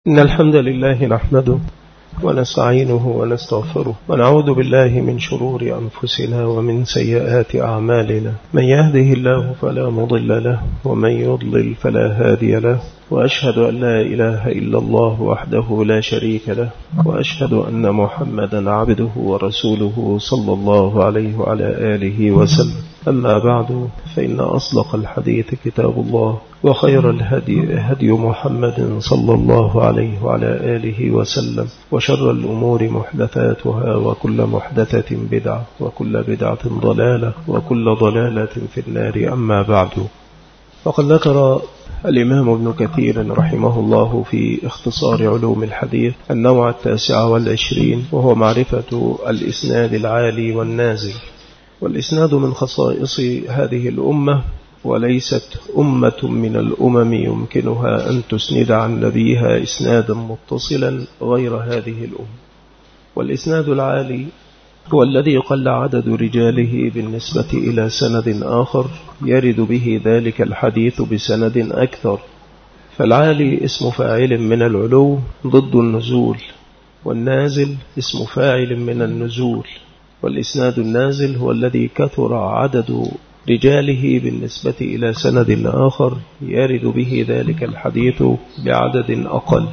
إن الحمد لله نحمده ونستعينه ونستغفره ونعوذ بالله من شرور أنفسنا ومن سيئات أعمالنا. من يهده الله فلا مضل له ومن يضلل فلا هادي له، وأشهد أن لا إله إلا الله وحده لا شريك له، وأشهد أن محمدا عبده ورسوله صلى الله عليه وعلى آله وسلم. أما بعد، فإن أصدق الحديث كتاب الله، وخير الهدي هدي محمد صلى الله عليه وعلى آله وسلم، وشر الأمور محدثاتها، وكل محدثة بدعة، وكل بدعة ضلالة، وكل ضلالة في النار. أما بعد، فقد ذكر الإمام ابن كثير رحمه الله في اختصار علوم الحديث النوع 29، وهو معرفة الإسناد العالي والنازل. والإسناد من خصائص هذه الأمة، وليست أمة من الأمم يمكنها أن تسند عن نبيها إسنادا متصلا غير هذه الأمة. والإسناد العالي هو الذي قل عدد رجاله بالنسبة إلى سند آخر يرد به ذلك الحديث بسند أكثر. فالعالي اسم فاعل من العلو ضد النزول، والنازل اسم فاعل من النزول. والإسناد النازل هو الذي كثر عدد رجاله بالنسبة إلى سند آخر يرد به ذلك الحديث بعدد أقل.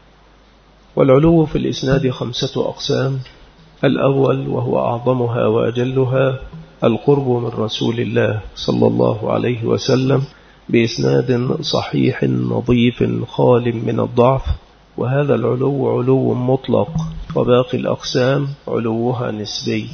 والعلو في الإسناد 5 أقسام. الأول، وهو أعظمها وأجلها، القرب من رسول الله صلى الله عليه وسلم بإسناد صحيح نظيف خال من الضعف، وهذا العلو علو مطلق، وباقي الأقسام علوها نسبي.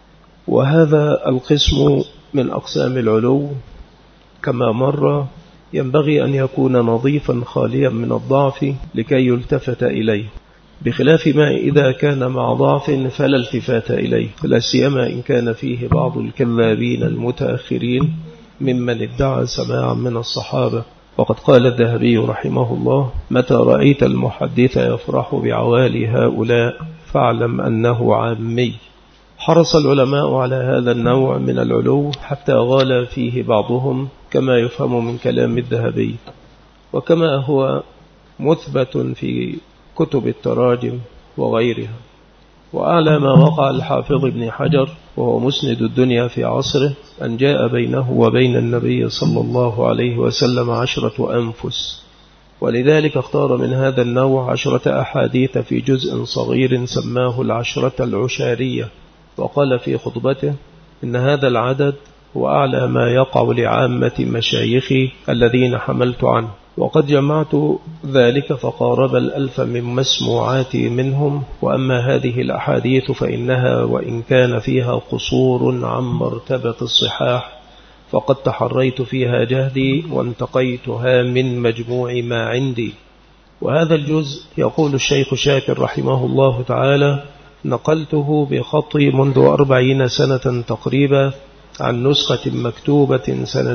وهذا القسم من أقسام العلو كما مر ينبغي أن يكون نظيفا خاليا من الضعف لكي يلتفت إليه، بخلاف ما إذا كان مع ضعف فلا التفات إليه، لا سيما إن كان فيه بعض الكذابين المتأخرين ممن ادعى سماعا من الصحابة. وقد قال الذهبي رحمه الله: متى رأيت المحدث يفرح بعوالي هؤلاء فاعلم أنه عامي. حرص العلماء على هذا النوع من العلو حتى غال فيه بعضهم، كما يفهم من كلام الذهبي، وكما هو مثبت في كتب التراجم وغيرها. وأعلى ما وقع الحافظ ابن حجر، وهو مسند الدنيا في عصره، أن جاء بينه وبين النبي صلى الله عليه وسلم 10 أنفس. ولذلك اختار من هذا النوع 10 أحاديث في جزء صغير سماه 10 العشارية، وقال في خطبته: إن هذا العدد هو أعلى ما يقع لعامة مشايخي الذين حملت عنه، وقد جمعت ذلك فقارب 1000 من مسموعاتي منهم. وأما هذه الأحاديث فإنها وإن كان فيها قصور عن مرتبة الصحاح، فقد تحريت فيها جهدي وانتقيتها من مجموع ما عندي. وهذا الجزء، يقول الشيخ شاكر رحمه الله تعالى: نقلته بخطي منذ 40 سنة تقريبا عن نسخة مكتوبة سنة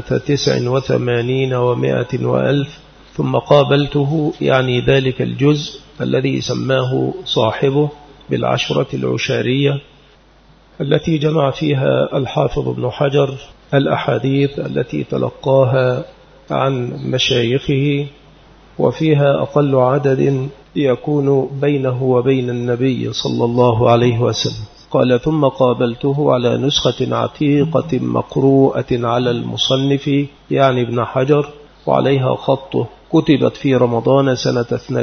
89 و100 و1000، ثم قابلته، يعني ذلك الجزء الذي سماه صاحبه بالعشرة العشارية، التي جمع فيها الحافظ ابن حجر الأحاديث التي تلقاها عن مشايخه، وفيها أقل عدد يكون بينه وبين النبي صلى الله عليه وسلم. قال: ثم قابلته على نسخة عتيقة مقروءة على المصنف، يعني ابن حجر، وعليها خطه، كتبت في رمضان سنة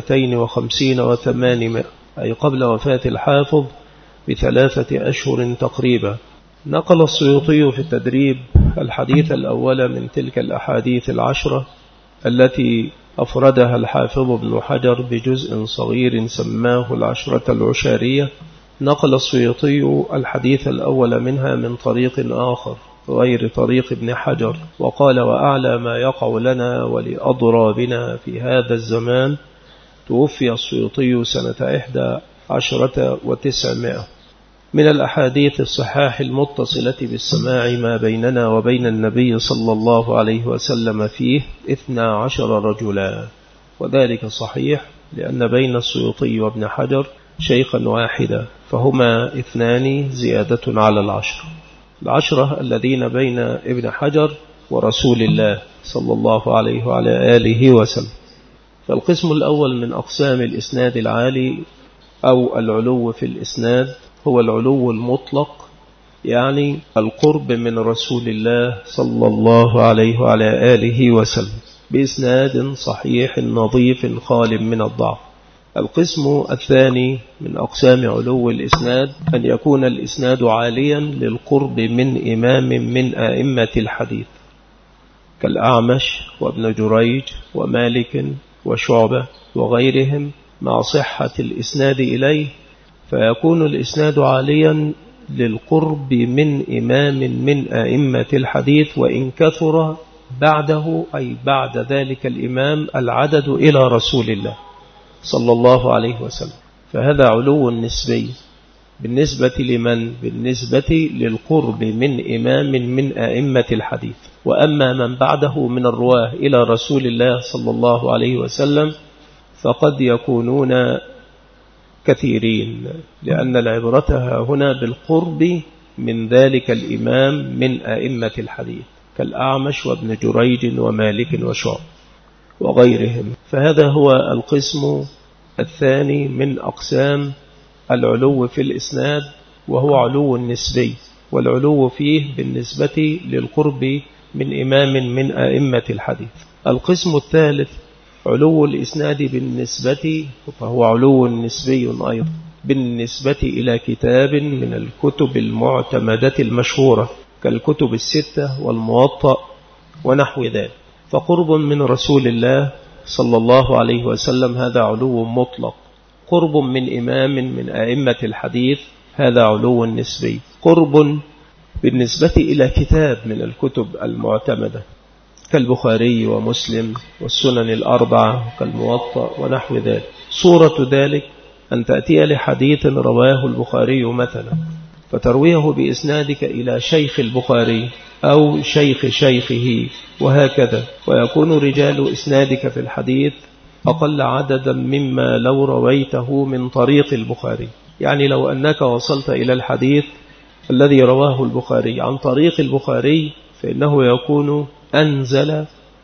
52 و800، أي قبل وفاة الحافظ ب3 أشهر تقريبا. نقل السيوطي في التدريب الحديث الأول من تلك الأحاديث 10 التي أفردها الحافظ ابن حجر بجزء صغير سماه 10 العشارية. نقل السيوطي الحديث الأول منها من طريق آخر غير طريق ابن حجر، وقال: وأعلى ما يقع لنا ولأضرابنا في هذا الزمان، توفي السيوطي سنة 11 و900. من الأحاديث الصحاح المتصلة بالسماع ما بيننا وبين النبي صلى الله عليه وسلم فيه 12 رجلا، وذلك صحيح لأن بين السيوطي وابن حجر شيخا واحدا، فهما 2 زيادة على 10 الذين بين ابن حجر ورسول الله صلى الله عليه وعلى آله وسلم. فالقسم الأول من أقسام الإسناد العالي أو العلو في الإسناد هو العلو المطلق، يعني القرب من رسول الله صلى الله عليه وعلى آله وسلم بإسناد صحيح نظيف خال من الضعف. القسم الثاني من أقسام علو الإسناد أن يكون الإسناد عاليا للقرب من إمام من أئمة الحديث كالأعمش وابن جريج ومالك وشعبة وغيرهم مع صحة الإسناد إليه، فيكون الإسناد عاليا للقرب من إمام من أئمة الحديث وإن كثر بعده أي بعد ذلك الإمام العدد إلى رسول الله صلى الله عليه وسلم. فهذا علو نسبي بالنسبة لمن؟ بالنسبة للقرب من إمام من أئمة الحديث. وأما من بعده من الرواه إلى رسول الله صلى الله عليه وسلم فقد يكونون كثيرين، لأن العبرة هنا بالقرب من ذلك الإمام من أئمة الحديث كالأعمش وابن جريج ومالك وشعب وغيرهم. فهذا هو القسم الثاني من أقسام العلو في الإسناد، وهو علو نسبي، والعلو فيه بالنسبة للقرب من إمام من أئمة الحديث. القسم الثالث علو الإسناد بالنسبة، فهو علو نسبي أيضا بالنسبة إلى كتاب من الكتب المعتمدة المشهورة كالكتب الستة والموطأ ونحو ذلك. فقرب من رسول الله صلى الله عليه وسلم هذا علو مطلق، قرب من إمام من أئمة الحديث هذا علو نسبي، قرب بالنسبة إلى كتاب من الكتب المعتمدة كالبخاري ومسلم والسنن الأربعة كالموطأ ونحو ذلك. صورة ذلك أن تأتي لحديث رواه البخاري مثلا فترويه بإسنادك إلى شيخ البخاري أو شيخ شيخه وهكذا، ويكون رجال إسنادك في الحديث أقل عددا مما لو رويته من طريق البخاري. يعني لو أنك وصلت إلى الحديث الذي رواه البخاري عن طريق البخاري فإنه يكون أنزل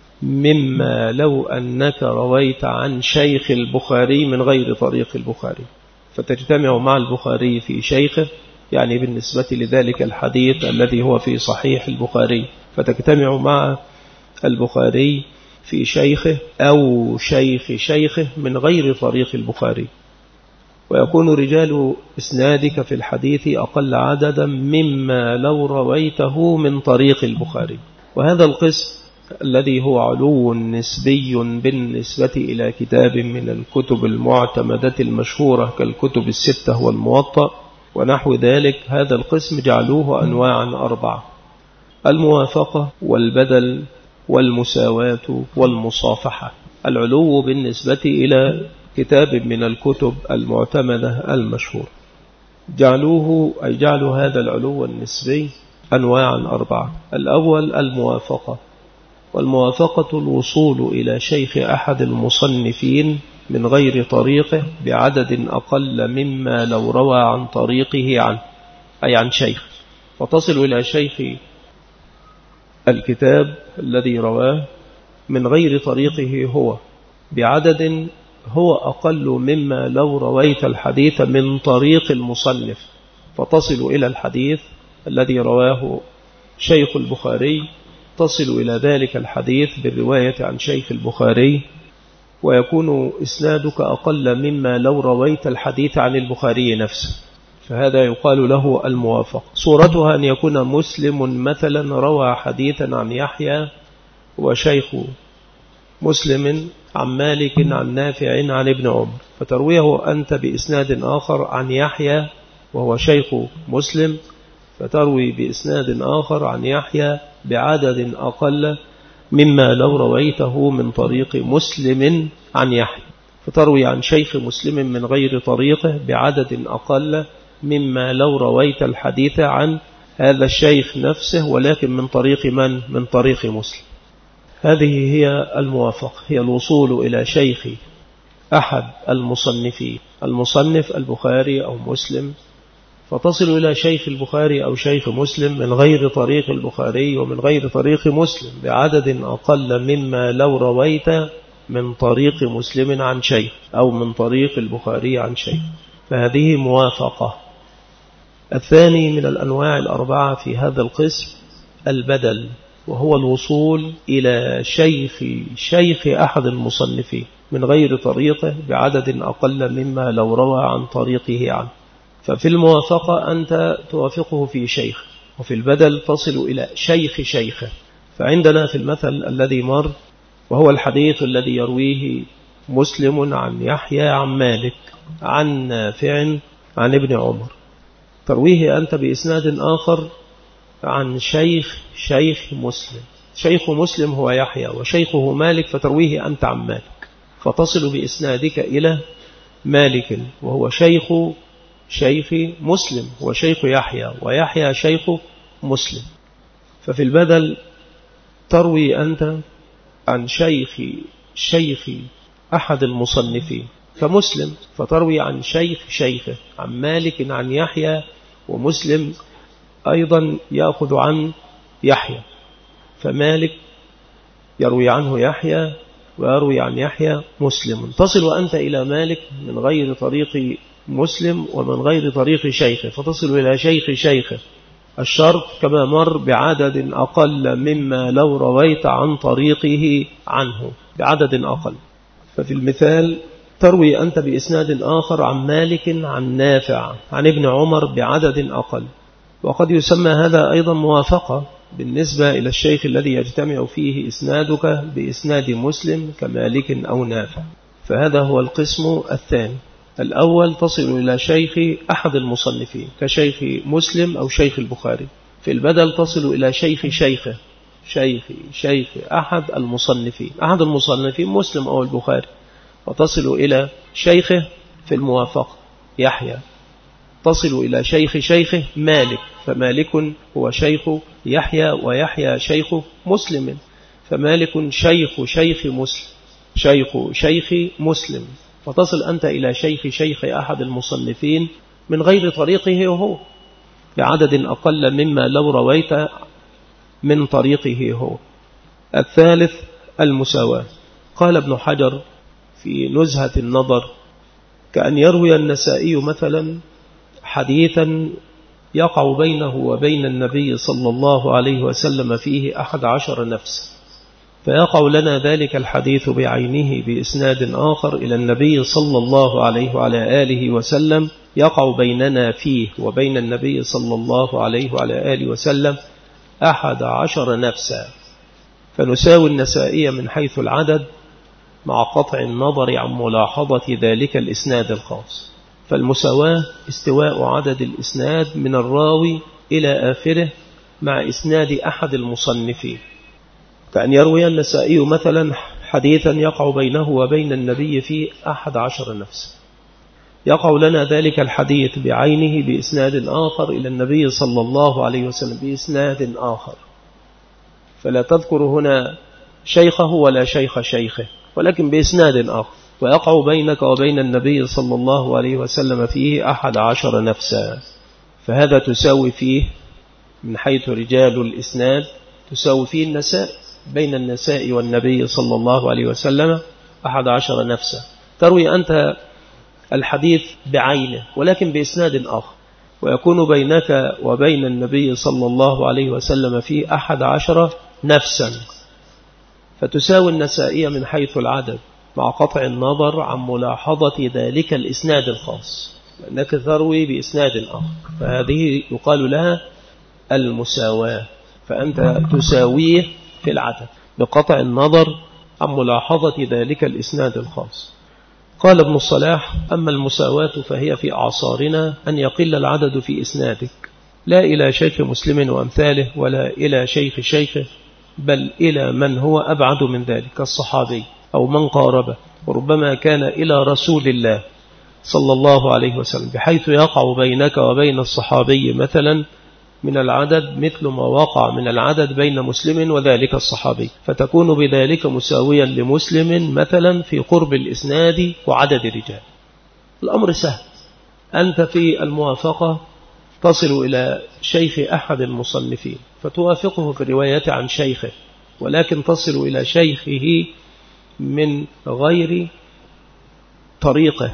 مما لو أنك رويت عن شيخ البخاري من غير طريق البخاري، فتجتمع مع البخاري في شيخه، يعني بالنسبة لذلك الحديث الذي هو في صحيح البخاري فتجتمع مع البخاري في شيخه أو شيخ شيخه من غير طريق البخاري، ويكون رجال إسنادك في الحديث أقل عددا مما لو رويته من طريق البخاري. وهذا القسم الذي هو علو نسبي بالنسبة إلى كتاب من الكتب المعتمدة المشهورة كالكتب الستة والموطأ ونحو ذلك، هذا القسم جعلوه أنواعا أربعة: الموافقة والبدل والمساواة والمصافحة. العلو بالنسبة إلى كتاب من الكتب المعتمدة المشهورة جعلوا هذا العلو النسبي أنواعا أربعة. الأول الموافقة، والموافقة الوصول إلى شيخ أحد المصنفين من غير طريقه بعدد أقل مما لو روى عن طريقه عنه، أي عن شيخ، فتصل إلى شيخ الكتاب الذي رواه من غير طريقه هو بعدد هو أقل مما لو رويت الحديث من طريق المصنف، فتصل إلى الحديث الذي رواه شيخ البخاري، تصل إلى ذلك الحديث بالرواية عن شيخ البخاري، ويكون إسنادك أقل مما لو رويت الحديث عن البخاري نفسه، فهذا يقال له الموافق. صورتها أن يكون مسلم مثلا روى حديثا عن يحيى وشيخ مسلم عن مالك عن نافع عن ابن عمر، فترويه أنت بإسناد آخر عن يحيى وهو شيخ مسلم، فتروي بإسناد آخر عن يحيى بعدد أقل مما لو رويته من طريق مسلم عن يحيى، فتروي عن شيخ مسلم من غير طريقه بعدد أقل مما لو رويت الحديث عن هذا الشيخ نفسه ولكن من طريق من؟ من طريق مسلم. هذه هي الموافقة، هي الوصول إلى شيخ أحد المصنفين، المصنف البخاري أو مسلم، فتصل إلى شيخ البخاري أو شيخ مسلم من غير طريق البخاري ومن غير طريق مسلم بعدد أقل مما لو رويت من طريق مسلم عن شيخ أو من طريق البخاري عن شيخ، فهذه موافقة. الثاني من الأنواع الأربعة في هذا القسم البدل، وهو الوصول إلى شيخ أحد المصنفين من غير طريقه بعدد أقل مما لو روى عن طريقه عنه. ففي الموافقة أنت توافقه في شيخ، وفي البدل تصل إلى شيخه. فعندنا في المثل الذي مر، وهو الحديث الذي يرويه مسلم عن يحيى عن مالك عن نافع عن ابن عمر، ترويه أنت بإسناد آخر عن شيخ مسلم. شيخ مسلم هو يحيى وشيخه مالك، فترويه أنت عن مالك، فتصل بإسنادك إلى مالك وهو شيخ مسلم وشيخ يحيى، ويحيى شيخ مسلم. ففي البدل تروي أنت عن شيخ أحد المصنفين فمسلم، فتروي عن شيخه عن مالك عن يحيى، ومسلم أيضا يأخذ عن يحيى، فمالك يروي عنه يحيى ويروي عن يحيى مسلم. تصل أنت إلى مالك من غير طريق مسلم ومن غير طريق شيخه، فتصل إلى شيخه. الشرط كما مر بعدد أقل مما لو رويت عن طريقه عنه بعدد أقل. ففي المثال تروي أنت بإسناد آخر عن مالك عن نافع عن ابن عمر بعدد أقل، وقد يسمى هذا أيضا موافقة بالنسبة إلى الشيخ الذي يجتمع فيه إسنادك بإسناد مسلم كمالك أو نافع. فهذا هو القسم الثاني. الأول تصل إلى شيخ أحد المصنفين كشيخ مسلم أو شيخ البخاري. في البدل تصل إلى شيخ أحد المصنفين مسلم أو البخاري، وتصل إلى شيخه في الموافقة يحيى. تصل إلى شيخه مالك، فمالك هو شيخ يحيى ويحيى شيخ مسلم، فمالك شيخ مسلم. وتصل أنت إلى شيخ أحد المصنفين من غير طريقه هو بعدد أقل مما لو رويت من طريقه هو. الثالث المساواة. قال ابن حجر في نزهة النظر: كأن يروي النسائي مثلا حديثا يقع بينه وبين النبي صلى الله عليه وسلم فيه 11 نفس، فيقع لنا ذلك الحديث بعينه بإسناد آخر إلى النبي صلى الله عليه وعلى آله وسلم، يقع بيننا فيه وبين النبي صلى الله عليه وعلى آله وسلم 11 نفسا، فنساوي النسائي من حيث العدد مع قطع النظر عن ملاحظة ذلك الإسناد الخاص. فالمساواة استواء عدد الإسناد من الراوي إلى آخره مع إسناد أحد المصنفين. كأن يروي النسائي مثلا حديثا يقع بينه وبين النبي فيه 11 نفس، يقع لنا ذلك الحديث بعينه بإسناد آخر إلى النبي صلى الله عليه وسلم بإسناد آخر، فلا تذكر هنا شيخه ولا شيخه، ولكن بإسناد آخر، ويقع بينك وبين النبي صلى الله عليه وسلم فيه 11 نفسا. فهذا تساوي فيه من حيث رجال الإسناد، تساوي فيه النساء بين النساء والنبي صلى الله عليه وسلم 11 نفسا. تروي أنت الحديث بعينه ولكن بإسناد آخر، ويكون بينك وبين النبي صلى الله عليه وسلم فيه 11 نفسا، فتساوي النسائية من حيث العدد مع قطع النظر عن ملاحظة ذلك الإسناد الخاص، لأنك تروي بإسناد آخر، فهذه يقال لها المساواة. فأنت تساويه في العدد بقطع النظر عن ملاحظة ذلك الإسناد الخاص. قال ابن الصلاح: أما المساواة فهي في أعصارنا أن يقل العدد في إسنادك، لا إلى شيخ مسلم وأمثاله ولا إلى شيخه، بل إلى من هو أبعد من ذلك كالصحابي أو من قاربه، وربما كان إلى رسول الله صلى الله عليه وسلم، بحيث يقع بينك وبين الصحابي مثلا من العدد مثل ما وقع من العدد بين مسلم وذلك الصحابي، فتكون بذلك مساويا لمسلم مثلا في قرب الإسناد وعدد الرجال. الأمر سهل، أنت في الموافقة تصل إلى شيخ أحد المصنفين فتوافقه في الرواية عن شيخه، ولكن تصل إلى شيخه من غير طريقه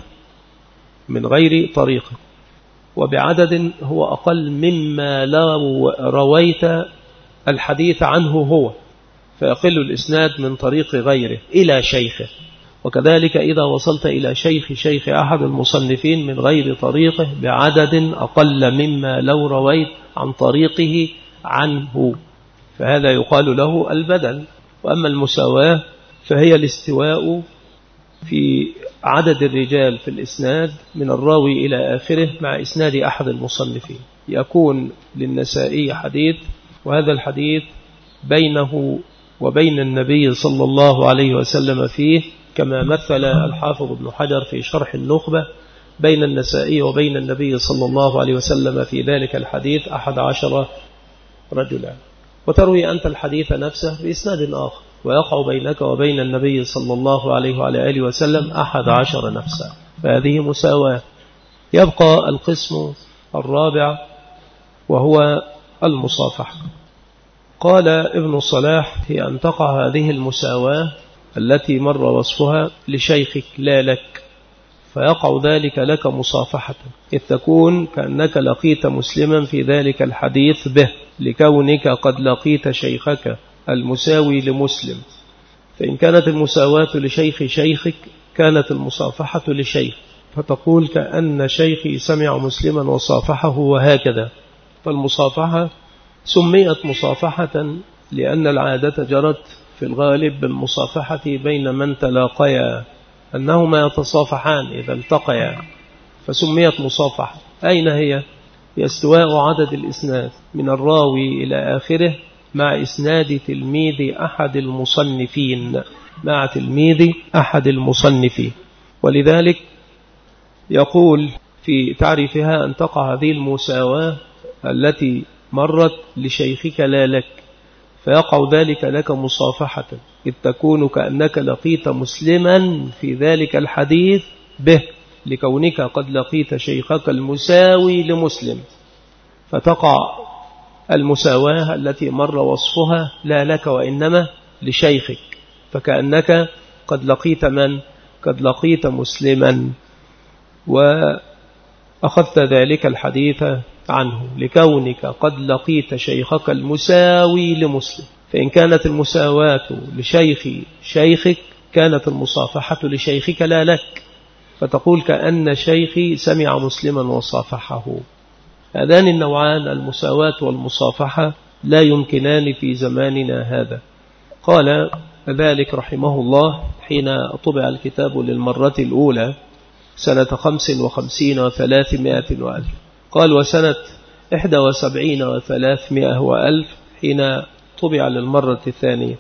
وبعدد هو أقل مما لو رويت الحديث عنه هو، فيقل الإسناد من طريق غيره إلى شيخه. وكذلك إذا وصلت إلى شيخ أحد المصنفين من غير طريقه بعدد أقل مما لو رويت عن طريقه عنه، فهذا يقال له البدل. وأما المساواة فهي الاستواء في عدد الرجال في الإسناد من الراوي إلى آخره مع إسناد أحد المصنفين. يكون للنسائي حديث، وهذا الحديث بينه وبين النبي صلى الله عليه وسلم فيه، كما مثل الحافظ ابن حجر في شرح النخبة بين النسائي وبين النبي صلى الله عليه وسلم في ذلك الحديث 11 رجلا. وتروي أنت الحديث نفسه بإسناد آخر، ويقع بينك وبين النبي صلى الله عليه وعلى آله وسلم 11 نفسا، فهذه مساواة. يبقى القسم الرابع وهو المصافحة. قال ابن الصلاح هي أن تقع هذه المساواة التي مر وصفها لشيخك لا لك، فيقع ذلك لك مصافحة، إذ تكون كأنك لقيت مسلما في ذلك الحديث به، لكونك قد لقيت شيخك المساوي لمسلم. فإن كانت المساواة لشيخ شيخك كانت المصافحة لشيخ، فتقول كأن شيخي سمع مسلما وصافحه وهكذا. فالمصافحة سميت مصافحة لأن العادة جرت في الغالب بالمصافحة بين من تلاقيا، أنهما يتصافحان إذا التقيا، فسميت مصافحة. أين هي؟ استواء عدد الإسناد من الراوي إلى آخره مع إسناد تلميذ أحد المصنفين ولذلك يقول في تعريفها أن تقع هذه المساواة التي مرت لشيخك لا لك، فيقع ذلك لك مصافحة، إذ تكون كأنك لقيت مسلما في ذلك الحديث به، لكونك قد لقيت شيخك المساوي لمسلم، فتقع المساواة التي مر وصفها لا لك وإنما لشيخك، فكأنك قد لقيت من؟ قد لقيت مسلما وأخذت ذلك الحديث عنه، لكونك قد لقيت شيخك المساوي لمسلم. فإن كانت المساواة لشيخ شيخك كانت المصافحة لشيخك لا لك، فتقول كأن شيخي سمع مسلما وصافحه. هذان النوعان المساواة والمصافحة لا يمكنان في زماننا هذا. قال ذلك رحمه الله حين طبع الكتاب للمرة الأولى سنة 55 و300 وألف، قال وسنة 71 و300 وألف حين طبع للمرة الثانية.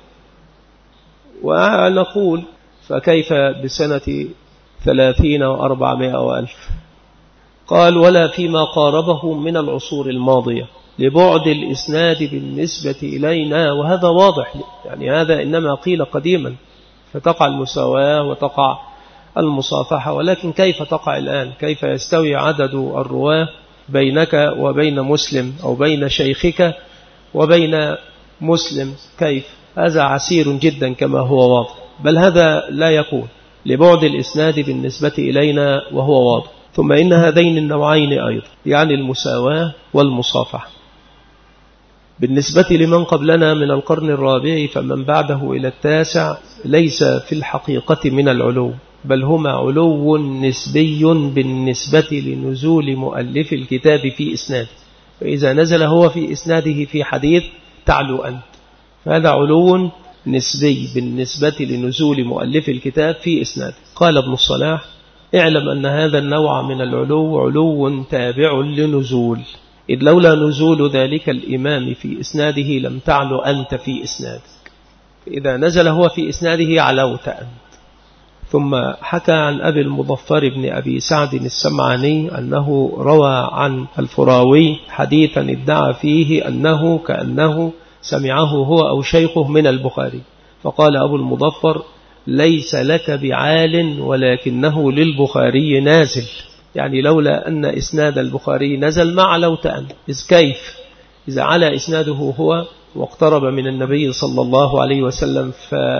ونقول فكيف بسنة 30 و400 وألف؟ قال ولا فيما قاربه من العصور الماضية لبعد الإسناد بالنسبة إلينا، وهذا واضح، يعني هذا إنما قيل قديما، فتقع المساواة وتقع المصافحة، ولكن كيف تقع الآن؟ كيف يستوي عدد الرواة بينك وبين مسلم أو بين شيخك وبين مسلم؟ كيف؟ هذا عسير جدا كما هو واضح، بل هذا لا يكون لبعد الإسناد بالنسبة إلينا وهو واضح. ثم إن هذين النوعين أيضا يعني المساواة والمصافحة بالنسبة لمن قبلنا من القرن الرابع فمن بعده إلى التاسع ليس في الحقيقة من العلو، بل هما علو نسبي بالنسبة لنزول مؤلف الكتاب في إسناده، فإذا نزل هو في إسناده في حديث تعلو أنت، فهذا علو نسبي بالنسبة لنزول مؤلف الكتاب في إسناده. قال ابن الصلاح اعلم أن هذا النوع من العلو علو تابع لنزول، إذ لولا نزول ذلك الإمام في إسناده لم تعلو أنت في إسنادك، إذا نزل هو في إسناده علوت أنت. ثم حكى عن أبي المظفر بن أبي سعد السمعاني أنه روى عن الفراوي حديثا ادعى فيه أنه كأنه سمعه هو أو شيخه من البخاري، فقال أبو المظفر ليس لك بعال ولكنه للبخاري نازل، يعني لولا أن إسناد البخاري نزل ما علوت أنت، إذ كيف إذا على إسناده هو واقترب من النبي صلى الله عليه وسلم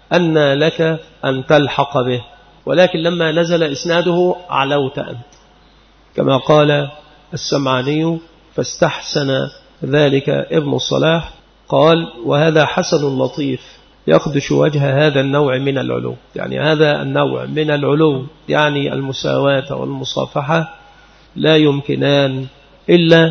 أن لك أن تلحق به، ولكن لما نزل إسناده علوت أنت، كما قال السمعاني فاستحسن ذلك ابن الصلاح قال: وهذا حسن لطيف يخدش وجه هذا النوع من العلو. يعني هذا النوع من العلو يعني المساواة والمصافحة لا يمكنان إلا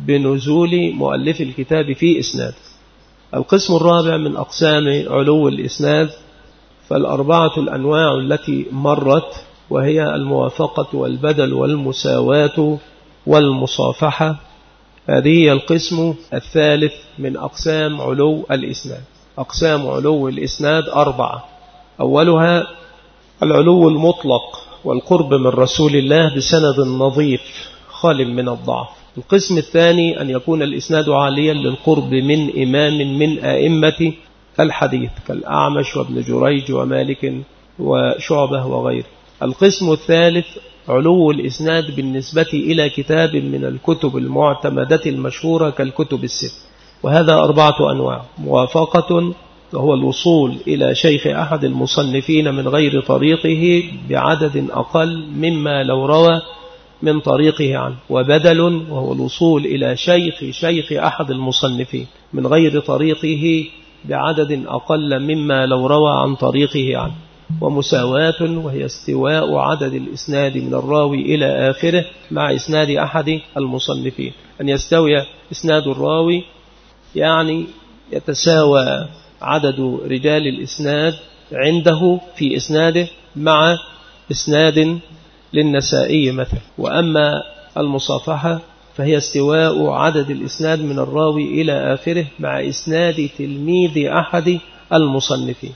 بنزول مؤلف الكتاب في إسناد. القسم الرابع من أقسام علو الإسناد فالأربعة الأنواع التي مرت، وهي الموافقة والبدل والمساواة والمصافحة. هذه هي القسم الثالث من أقسام علو الإسناد. أقسام علو الإسناد 4: أولها العلو المطلق والقرب من رسول الله بسند نظيف خال من الضعف. القسم الثاني أن يكون الإسناد عاليا للقرب من إمام من أئمة الحديث كالأعمش وابن جريج ومالك وشعبة وغيره. القسم الثالث علو الإسناد بالنسبة إلى كتاب من الكتب المعتمدة المشهورة كالكتب الست، وهذا 4 أنواع: موافقة وهو الوصول إلى شيخ أحد المصنفين من غير طريقه بعدد أقل مما لو روى من طريقه عنه، وبدل وهو الوصول إلى شيخ أحد المصنفين من غير طريقه بعدد أقل مما لو روى عن طريقه عنه، ومساواة وهي استواء عدد الإسناد من الراوي إلى آخره مع إسناد أحد المصنفين. أن يستوي إسناد الراوي يعني يتساوى عدد رجال الإسناد عنده في إسناده مع إسناد للنسائي مثلا. وأما المصافحة فهي استواء عدد الإسناد من الراوي إلى آخره مع إسناد تلميذ أحد المصنفين.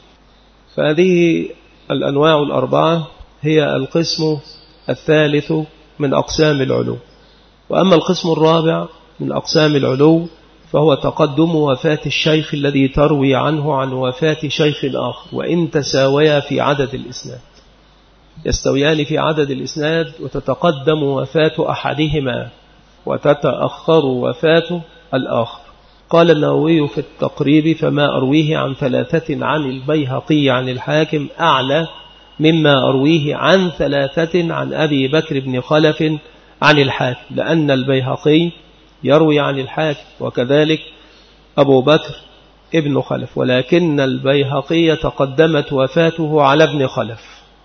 فهذه الأنواع 4 هي القسم الثالث من أقسام العلو. وأما القسم الرابع من أقسام العلو فهو تقدم وفاة الشيخ الذي تروي عنه عن وفاة شيخ آخر، وإن تساويا في عدد الإسناد، يستويان في عدد الإسناد وتتقدم وفاة أحدهما وتتأخر وفاة الآخر. قال النووي في التقريب: فما أرويه عن 3 عن البيهقي عن الحاكم أعلى مما أرويه عن 3 عن أبي بكر بن خلف عن الحاكم، لأن البيهقي يروي عن الحاكم وكذلك أبو بكر ابن خلف، ولكن البيهقي تقدمت وفاته على ابن خلف،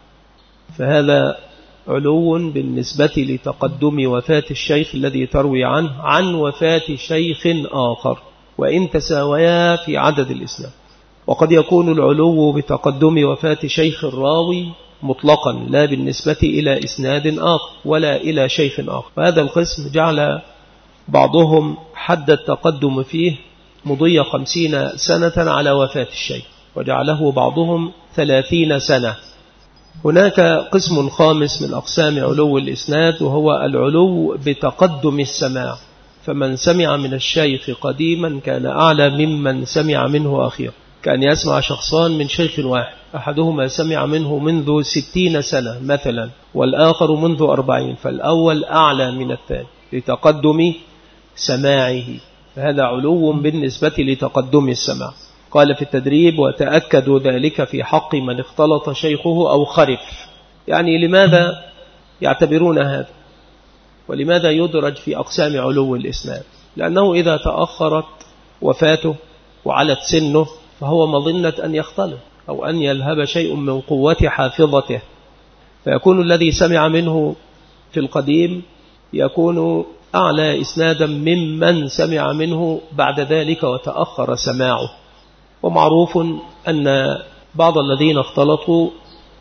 فهذا علو بالنسبة لتقدم وفاة الشيخ الذي تروي عنه عن وفاة شيخ آخر، وإن تساويا في عدد الإسناد. وقد يكون العلو بتقدم وفاة شيخ الراوي مطلقا لا بالنسبة إلى إسناد آخر ولا إلى شيخ آخر. وهذا القسم جعل بعضهم حد التقدم فيه مضي 50 سنة على وفاة الشيخ، وجعله بعضهم 30 سنة. هناك قسم خامس من أقسام علو الإسناد وهو العلو بتقدم السماع، فمن سمع من الشيخ قديما كان أعلى ممن سمع منه أخيرا. كان يسمع شخصان من شيخ واحد، أحدهما سمع منه منذ 60 سنة مثلا والآخر منذ 40، فالأول أعلى من الثاني لتقدم سماعه، فهذا علو بالنسبة لتقدم السماع. قال في التدريب: وتأكدوا ذلك في حق من اختلط شيخه أو خرف. يعني لماذا يعتبرون هذا؟ ولماذا يدرج في أقسام علو الإسناد؟ لأنه إذا تأخرت وفاته وعلت سنه فهو مظنة أن يختلط أو أن يلهب شيء من قوة حافظته، فيكون الذي سمع منه في القديم يكون أعلى إسنادا ممن سمع منه بعد ذلك وتأخر سماعه. ومعروف أن بعض الذين اختلطوا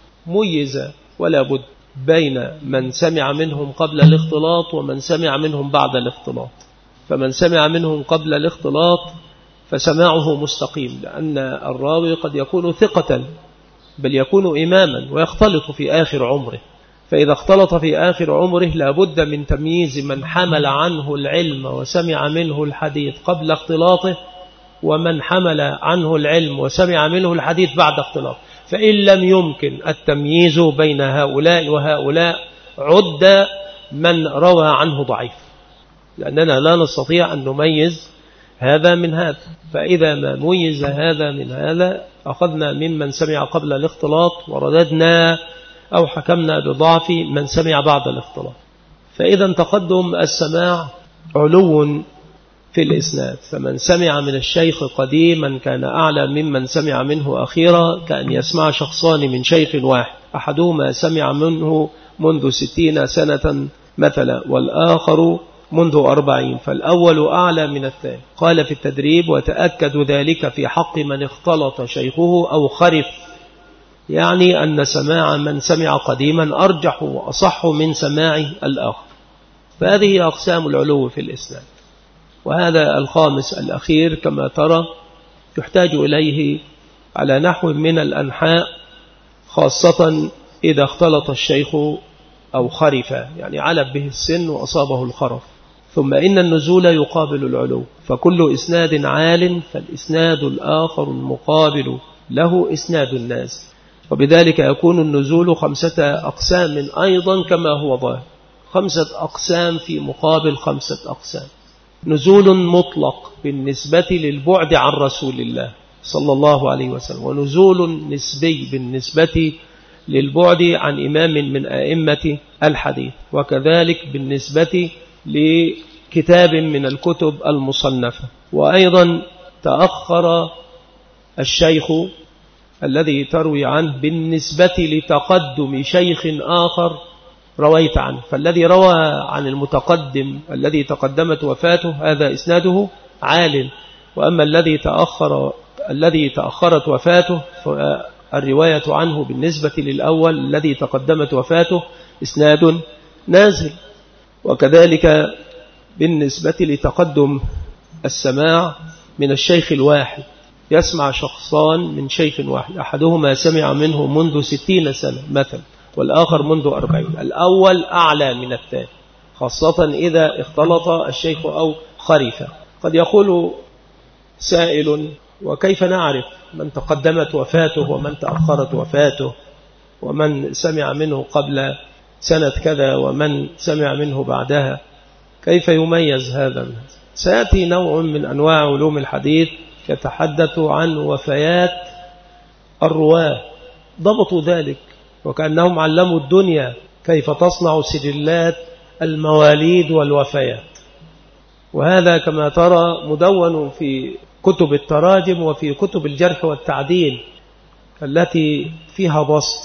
ميز ولا بد بين من سمع منهم قبل الاختلاط ومن سمع منهم بعد الاختلاط. فمن سمع منهم قبل الاختلاط فسماعه مستقيم، لأن الراوي قد يكون ثقة بل يكون إماما ويختلط في آخر عمره، فإذا اختلط في آخر عمره لابد من تمييز من حمل عنه العلم وسمع منه الحديث قبل اختلاطه ومن حمل عنه العلم وسمع منه الحديث بعد اختلاط. فإن لم يمكن التمييز بين هؤلاء وهؤلاء عد من روى عنه ضعيف، لأننا لا نستطيع أن نميز هذا من هذا. فإذا ما ميز هذا من هذا أخذنا ممن سمع قبل الاختلاط ورددنا أو حكمنا بضعف من سمع بعد الاختلاط. فإذا تقدم السماع علو في الإسناد، فمن سمع من الشيخ قديما كان أعلى ممن سمع منه أخيرا، كأن يسمع شخصان من شيخ واحد، أحدهما سمع منه منذ 60 سنة مثلا والآخر منذ 40، فالأول أعلى من الثاني. قال في التدريب: وتأكد ذلك في حق من اختلط شيخه أو خرف، يعني أن سماع من سمع قديما أرجح وأصح من سماع الآخر. فهذه أقسام العلو في الإسناد. وهذا الخامس الأخير كما ترى يحتاج إليه على نحو من الأنحاء، خاصة إذا اختلط الشيخ أو خرف، يعني علب به السن وأصابه الخرف. ثم إن النزول يقابل العلو، فكل إسناد عال فالإسناد الآخر المقابل له إسناد نازل، وبذلك يكون النزول 5 أقسام أيضا كما هو ظاهر، 5 أقسام في مقابل 5 أقسام. نزول مطلق بالنسبة للبعد عن رسول الله صلى الله عليه وسلم، ونزول نسبي بالنسبة للبعد عن إمام من أئمة الحديث، وكذلك بالنسبة لكتاب من الكتب المصنفة. وأيضا تأخر الشيخ الذي تروي عنه بالنسبة لتقدم شيخ آخر رويت عنه، فالذي روى عن المتقدم الذي تقدمت وفاته هذا إسناده عال، وأما الذي تأخرت وفاته فالرواية عنه بالنسبة للأول الذي تقدمت وفاته إسناد نازل. وكذلك بالنسبة لتقدم السماع من الشيخ الواحد، يسمع شخصان من شيخ واحد، أحدهما سمع منه منذ 60 سنة مثلا والآخر منذ 40، الأول أعلى من الثاني، خاصة إذا اختلط الشيخ أو خرف. قد يقول سائل: وكيف نعرف من تقدمت وفاته ومن تأخرت وفاته، ومن سمع منه قبل سنة كذا ومن سمع منه بعدها؟ كيف يميز هذا؟ سيأتي نوع من أنواع علوم الحديث يتحدث عن وفيات الرواة، ضبطوا ذلك وكأنهم علموا الدنيا كيف تصنع سجلات المواليد والوفيات. وهذا كما ترى مدون في كتب التراجم وفي كتب الجرح والتعديل التي فيها بسط،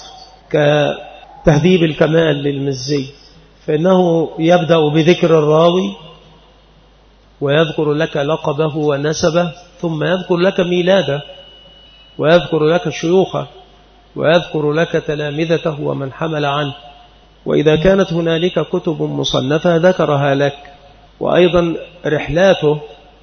كتهذيب الكمال للمزي، فإنه يبدأ بذكر الراوي ويذكر لك لقبه ونسبه، ثم يذكر لك ميلاده ويذكر لك شيوخه ويذكر لك تلامذته ومن حمل عنه، وإذا كانت هنالك كتب مصنفة ذكرها لك، وأيضا رحلاته،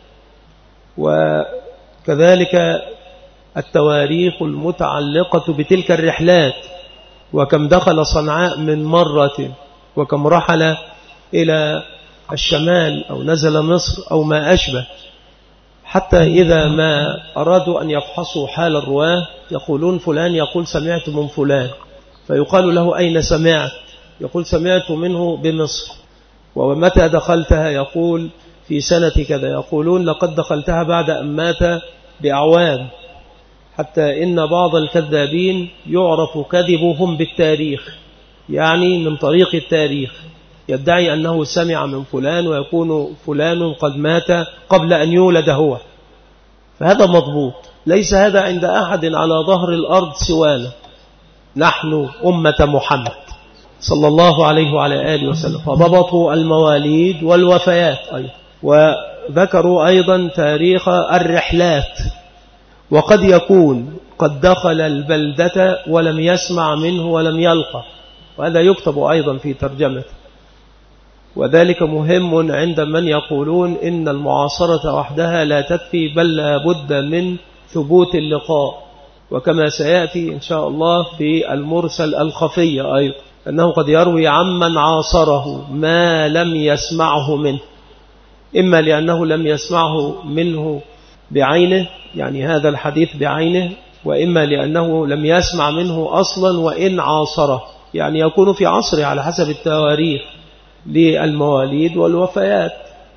وكذلك التواريخ المتعلقة بتلك الرحلات، وكم دخل صنعاء من مرة، وكم رحل إلى الشمال أو نزل مصر أو ما أشبه. حتى إذا ما أرادوا أن يفحصوا حال الرواه يقولون فلان يقول سمعت من فلان، فيقال له أين سمعت؟ يقول سمعت منه بمصر. ومتى دخلتها؟ يقول في سنة كذا. يقولون لقد دخلتها بعد أن مات بأعوام. حتى إن بعض الكذابين يعرف كذبهم بالتاريخ، يعني من طريق التاريخ، يدعي أنه سمع من فلان ويكون فلان قد مات قبل أن يولد هو، فهذا مضبوط. ليس هذا عند أحد على ظهر الأرض سوانا، نحن أمة محمد صلى الله عليه وعلى آله وسلم، فضبطوا المواليد والوفيات أيضا، وذكروا أيضا تاريخ الرحلات. وقد يكون قد دخل البلدة ولم يسمع منه ولم يلقى، وهذا يكتب أيضا في ترجمته. وذلك مهم عند من يقولون إن المعاصرة وحدها لا تكفي، بل لا بد من ثبوت اللقاء، وكما سيأتي إن شاء الله في المرسل الخفي أيضا أنه قد يروي عمن عاصره ما لم يسمعه منه، إما لأنه لم يسمعه منه بعينه، يعني هذا الحديث بعينه، وإما لأنه لم يسمع منه أصلا وإن عاصره، يعني يكون في عصره على حسب التواريخ للمواليد والوفيات.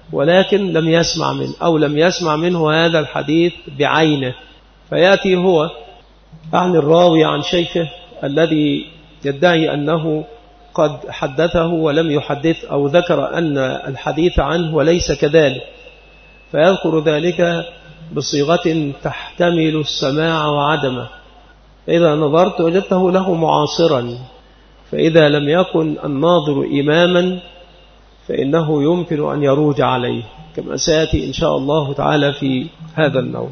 ولكن لم يسمع منه أو لم يسمع منه هذا الحديث بعينه، فيأتي هو عن الراوي عن شيخه الذي يدعي أنه قد حدثه ولم يحدث، أو ذكر أن الحديث عنه وليس كذلك، فيذكر ذلك بصيغة تحتمل السماع وعدمه. إذا نظرت وجدته له معاصرا، فإذا لم يكن الناظر إماما فإنه يمكن أن يروج عليه، كما سيأتي إن شاء الله تعالى في هذا النوع.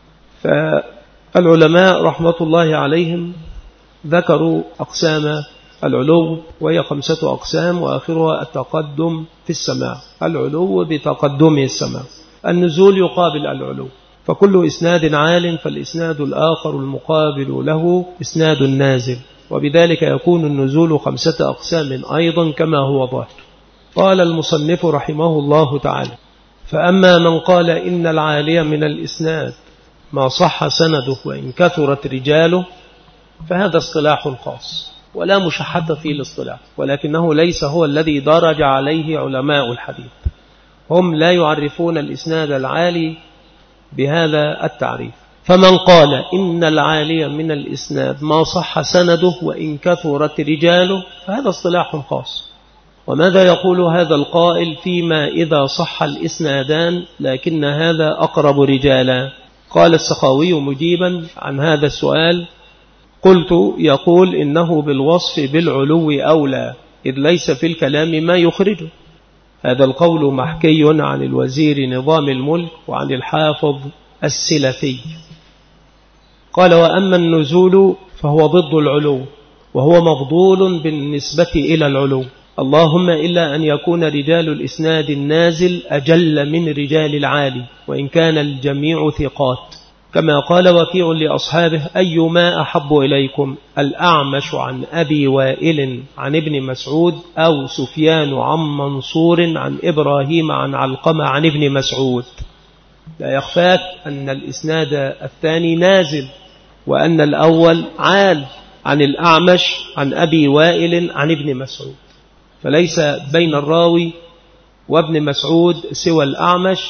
فالعلماء رحمة الله عليهم ذكروا أقسام العلو، وهي 5 أقسام، وآخرها التقدم في السماع. العلو بتقدمه السماع. النزول يقابل العلو، فكل إسناد عال فالإسناد الآخر المقابل له إسناد نازل، وبذلك يكون النزول 5 أقسام أيضا كما هو ظاهر. قال المصنف رحمه الله تعالى: فأما من قال إن العالي من الإسناد ما صح سنده وإن كثرت رجاله، فهذا اصطلاح خاص ولا مشحة في الاصطلاح، ولكنه ليس هو الذي درج عليه علماء الحديث. هم لا يعرفون الإسناد العالي بهذا التعريف. فمن قال إن العالي من الإسناد ما صح سنده وإن كثرت رجاله، فهذا اصطلاح خاص. وماذا يقول هذا القائل فيما إذا صح الإسنادان لكن هذا أقرب رجالا؟ قال السخاوي مجيبا عن هذا السؤال: قلت يقول إنه بالوصف بالعلو أولى، إذ ليس في الكلام ما يخرجه. هذا القول محكي عن الوزير نظام الملك وعن الحافظ السلفي. قال: وأما النزول فهو ضد العلو، وهو مفضول بالنسبة إلى العلو، اللهم إلا أن يكون رجال الإسناد النازل أجل من رجال العالي، وإن كان الجميع ثقات، كما قال وكيع لأصحابه: أيما أحب إليكم، الأعمش عن أبي وائل عن ابن مسعود، أو سفيان عن منصور عن إبراهيم عن علقمة عن ابن مسعود؟ لا يخفاك أن الإسناد الثاني نازل، وأن الأول عال عن الأعمش عن أبي وائل عن ابن مسعود، فليس بين الراوي وابن مسعود سوى الأعمش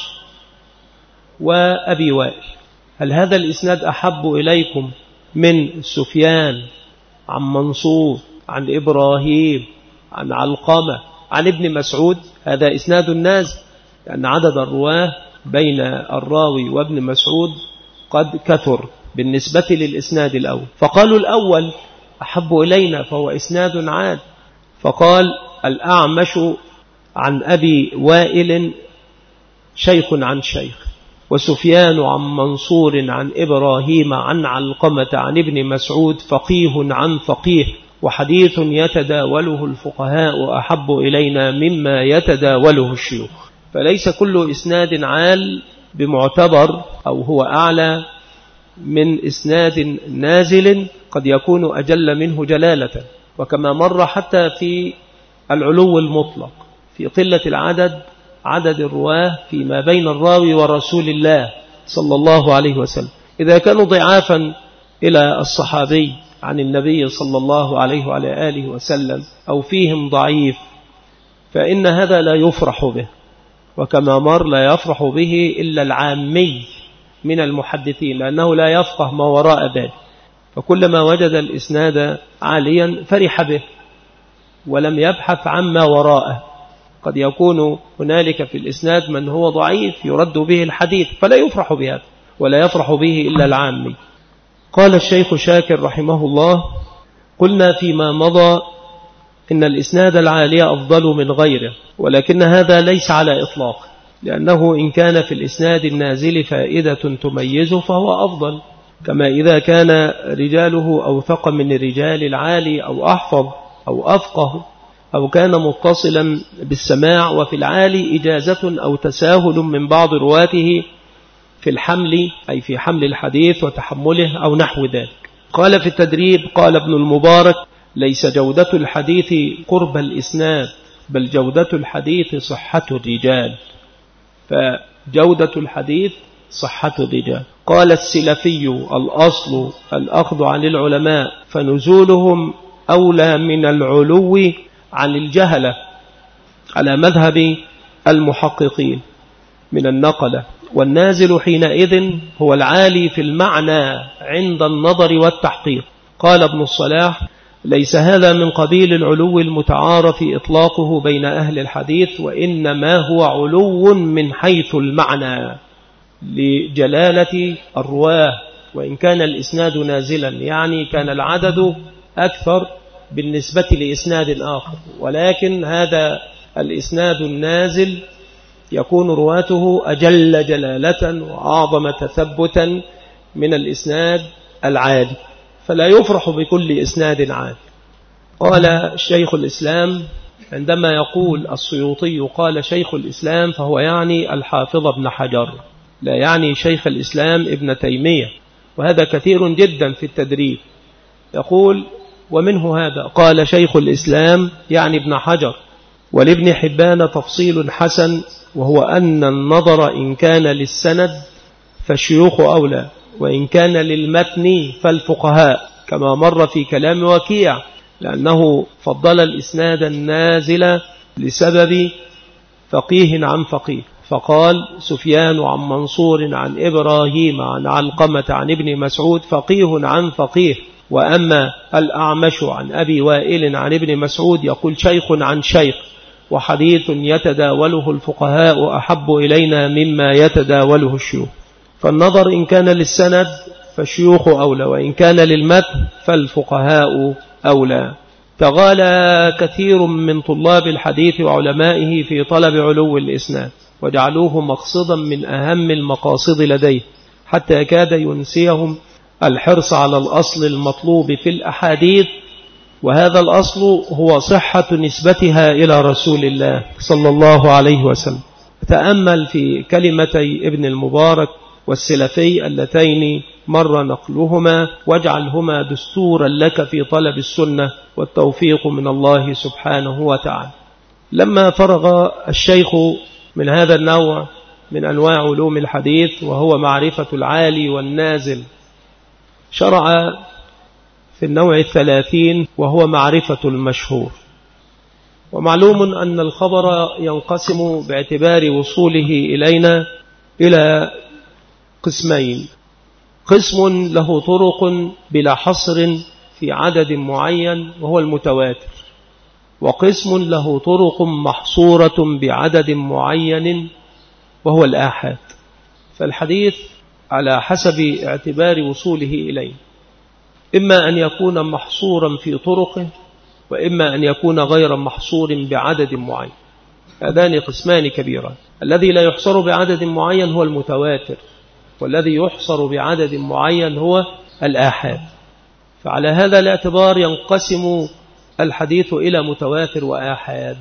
وأبي وائل. هل هذا الإسناد أحب إليكم من سفيان عن منصور عن إبراهيم عن علقمة عن ابن مسعود؟ هذا إسناد نازل، لأن عدد الرواه بين الراوي وابن مسعود قد كثر بالنسبة للإسناد الأول، فقالوا الأول أحب إلينا فهو إسناد عال، فقال: الأعمش عن أبي وائل شيخ عن شيخ، وسفيان عن منصور عن إبراهيم عن علقمة عن ابن مسعود فقيه عن فقيه، وحديث يتداوله الفقهاء أحب إلينا مما يتداوله الشيوخ. فليس كل إسناد عال بمعتبر أو هو أعلى من إسناد نازل، قد يكون أجل منه جلالة. وكما مر حتى في العلو المطلق في قلة العدد، عدد الرواه فيما بين الراوي ورسول الله صلى الله عليه وسلم، إذا كانوا ضعافا إلى الصحابي عن النبي صلى الله عليه وعلى آله وسلم أو فيهم ضعيف، فإن هذا لا يفرح به، وكما مر لا يفرح به إلا العامي من المحدثين، لأنه لا يفقه ما وراء ذلك، فكلما وجد الإسناد عاليا فرح به ولم يبحث عما وراءه. قد يكون هنالك في الإسناد من هو ضعيف يرد به الحديث، فلا يفرح بهذا، ولا يفرح به إلا العامي. قال الشيخ شاكر رحمه الله: قلنا فيما مضى إن الإسناد العالي أفضل من غيره، ولكن هذا ليس على إطلاق، لأنه إن كان في الإسناد النازل فائدة تميزه فهو أفضل، كما إذا كان رجاله أوثق من رجال العالي أو أحفظ أو أفقه، أو كان متصلا بالسماع، وفي العالي إجازة أو تساهل من بعض رواته في الحمل، أي في حمل الحديث وتحمله أو نحو ذلك. قال في التدريب: قال ابن المبارك: ليس جودة الحديث قرب الإسناد، بل جودة الحديث صحة الرجال. فجودة الحديث صحة الرجال. قال السلفي: الأصل الأخذ عن العلماء، فنزولهم أولى من العلو عن الجهلة، على مذهب المحققين. من النقلة. والنازل حينئذ هو العالي في المعنى عند النظر والتحقيق. قال ابن الصلاح: ليس هذا من قبيل العلو المتعارف إطلاقه بين أهل الحديث، وإنما هو علو من حيث المعنى لجلالة الرواه، وإن كان الإسناد نازلا، يعني كان العدد أكثر بالنسبة لإسناد آخر، ولكن هذا الإسناد النازل يكون رواته أجل جلالة وأعظم تثبتا من الإسناد العالي، فلا يفرح بكل إسناد عالي. قال شيخ الإسلام عندما يقول السيوطي قال شيخ الإسلام فهو يعني الحافظ ابن حجر، لا يعني شيخ الإسلام ابن تيمية، وهذا كثير جدا في التدريب. يقول: ومنه هذا قال شيخ الإسلام يعني ابن حجر. ولابن حبان تفصيل حسن، وهو أن النظر إن كان للسند فالشيوخ أولى، وإن كان للمتن فالفقهاء، كما مر في كلام وكيع، لأنه فضل الإسناد النازل لسبب فقيه عن فقيه، فقال: سفيان عن منصور عن إبراهيم عن علقمة عن ابن مسعود فقيه عن فقيه. وأما الأعمش عن أبي وائل عن ابن مسعود يقول شيخ عن شيخ، وحديث يتداوله الفقهاء أحب إلينا مما يتداوله الشيوخ. فالنظر إن كان للسند فالشيوخ أولى، وإن كان للمتن فالفقهاء أولى. تغالى كثير من طلاب الحديث وعلمائه في طلب علو الإسناد، وجعلوه مقصدا من أهم المقاصد لديه، حتى كاد ينسيهم الحرص على الأصل المطلوب في الأحاديث، وهذا الأصل هو صحة نسبتها إلى رسول الله صلى الله عليه وسلم. تأمل في كلمتي ابن المبارك والسلفي اللتين مر نقلهما، واجعلهما دستورا لك في طلب السنة، والتوفيق من الله سبحانه وتعالى. لما فرغ الشيخ من هذا النوع من أنواع علوم الحديث، وهو معرفة العالي والنازل، شرع في النوع 30، وهو معرفة المشهور. ومعلوم أن الخبر ينقسم باعتبار وصوله إلينا إلى قسمين: قسم له طرق بلا حصر في عدد معين وهو المتواتر، وقسم له طرق محصورة بعدد معين وهو الآحاد. فالحديث على حسب اعتبار وصوله إليه إما أن يكون محصورا في طرقه، وإما أن يكون غير محصور بعدد معين. هذان قسمان كبيران: الذي لا يحصر بعدد معين هو المتواتر، والذي يحصر بعدد معين هو الآحاد. فعلى هذا الاعتبار ينقسم الحديث إلى متواتر وآحاد.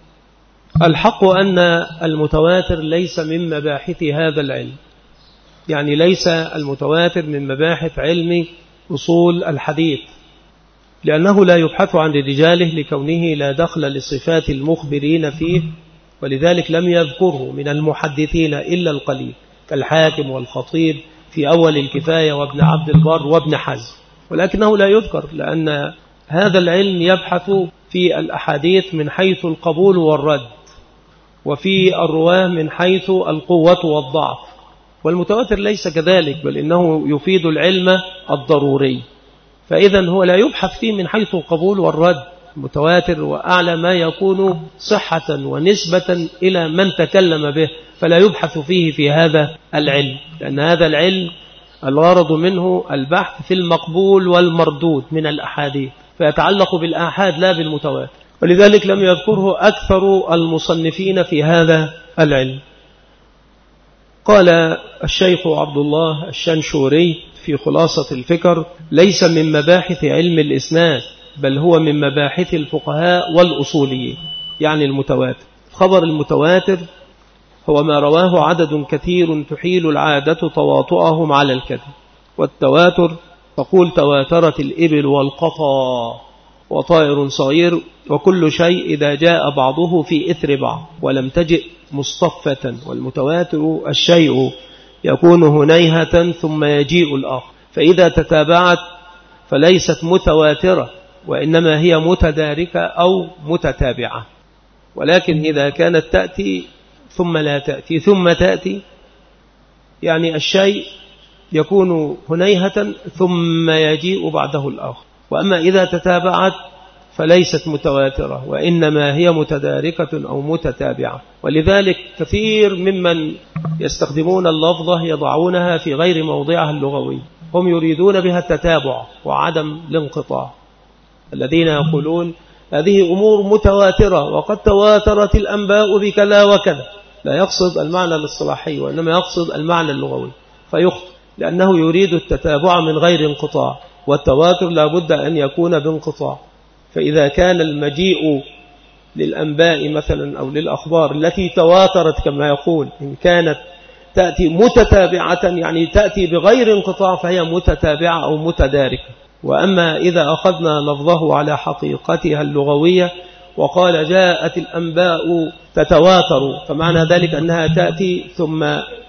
الحق أن المتواتر ليس من مباحث هذا العلم، يعني ليس المتواتر من مباحث علم أصول الحديث، لأنه لا يبحث عن رجاله لكونه لا دخل لصفات المخبرين فيه، ولذلك لم يذكره من المحدثين إلا القليل كالحاكم والخطيب في أول الكفاية وابن عبد البر وابن حزم، ولكنه لا يذكر لأن هذا العلم يبحث في الأحاديث من حيث القبول والرد، وفي الرواه من حيث القوة والضعف. والمتواتر ليس كذلك، بل إنه يفيد العلم الضروري، فإذا هو لا يبحث فيه من حيث القبول والرد. المتواتر وأعلى ما يكون صحة ونسبة إلى من تكلم به، فلا يبحث فيه في هذا العلم، لأن هذا العلم الغرض منه البحث في المقبول والمردود من الأحاديث، فيتعلق بالآحاد لا بالمتواتر، ولذلك لم يذكره أكثر المصنفين في هذا العلم. قال الشيخ عبد الله الشنشوري في خلاصة الفكر: ليس من مباحث علم الإسناد، بل هو من مباحث الفقهاء والأصوليين، يعني المتواتر. خبر المتواتر هو ما رواه عدد كثير تحيل العادة تواطؤهم على الكذب. والتواتر تقول تواترت الإبل والقطا وطائر صغير، وكل شيء إذا جاء بعضه في إثر بعض ولم تجئ مصطفة. والمتواتر الشيء يكون هنيهة ثم يجيء الآخر، فإذا تتابعت فليست متواترة، وإنما هي متداركة أو متتابعة. ولكن إذا كانت تأتي ثم لا تأتي ثم تأتي، يعني الشيء يكون هنيهة ثم يجيء بعده الآخر. وأما إذا تتابعت فليست متواترة، وإنما هي متداركة أو متتابعة. ولذلك كثير ممن يستخدمون اللفظة يضعونها في غير موضعها اللغوي، هم يريدون بها التتابع وعدم الانقطاع. الذين يقولون هذه أمور متواترة وقد تواترت الأنباء بكذا وكذا، لا يقصد المعنى الاصطلاحي وإنما يقصد المعنى اللغوي، فيخطئ، لأنه يريد التتابع من غير انقطاع، والتواتر لا بد أن يكون بانقطاع. فإذا كان المجيء للأنباء مثلا أو للأخبار التي تواترت كما يقول، إن كانت تأتي متتابعة يعني تأتي بغير انقطاع فهي متتابعة أو متداركة. وأما إذا أخذنا لفظه على حقيقتها اللغوية وقال جاءت الأنباء تتواتر، فمعنى ذلك أنها تأتي ثم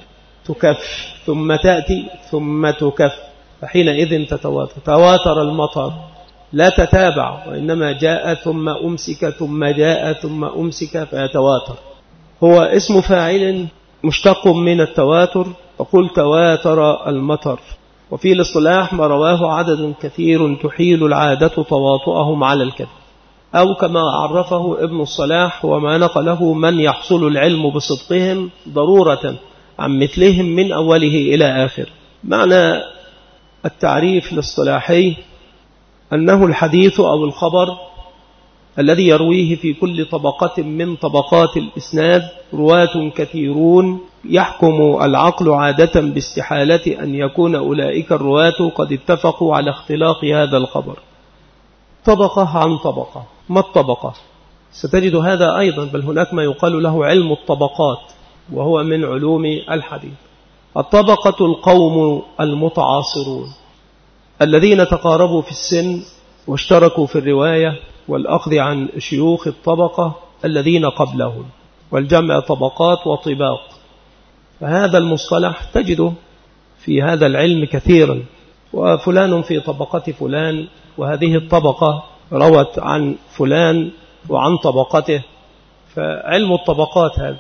تكف ثم تأتي ثم تكف، فحينئذ تتواتر. تواتر المطر لا تتابع، وإنما جاء ثم أمسك ثم جاء ثم أمسك فيتواتر. هو اسم فاعل مشتق من التواتر، فقل تواتر المطر. وفي الاصطلاح ما رواه عدد كثير تحيل العادة تواطؤهم على الكذب، أو كما عرفه ابن الصلاح وما نقله من يحصل العلم بصدقهم ضرورة عن مثلهم من أوله إلى آخر. معنى التعريف الاصطلاحي أنه الحديث أو الخبر الذي يرويه في كل طبقة من طبقات الإسناد رواة كثيرون، يحكم العقل عادة باستحالة أن يكون أولئك الرواة قد اتفقوا على اختلاق هذا الخبر. طبقة عن طبقة. ما الطبقة؟ ستجد هذا أيضا، بل هناك ما يقال له علم الطبقات وهو من علوم الحديث. الطبقة القوم المتعاصرون الذين تقاربوا في السن واشتركوا في الرواية والأخذ عن شيوخ الطبقة الذين قبلهم، والجمع طبقات وطباق. فهذا المصطلح تجده في هذا العلم كثيرا، وفلان في طبقة فلان، وهذه الطبقة روت عن فلان وعن طبقته. فعلم الطبقات هذا.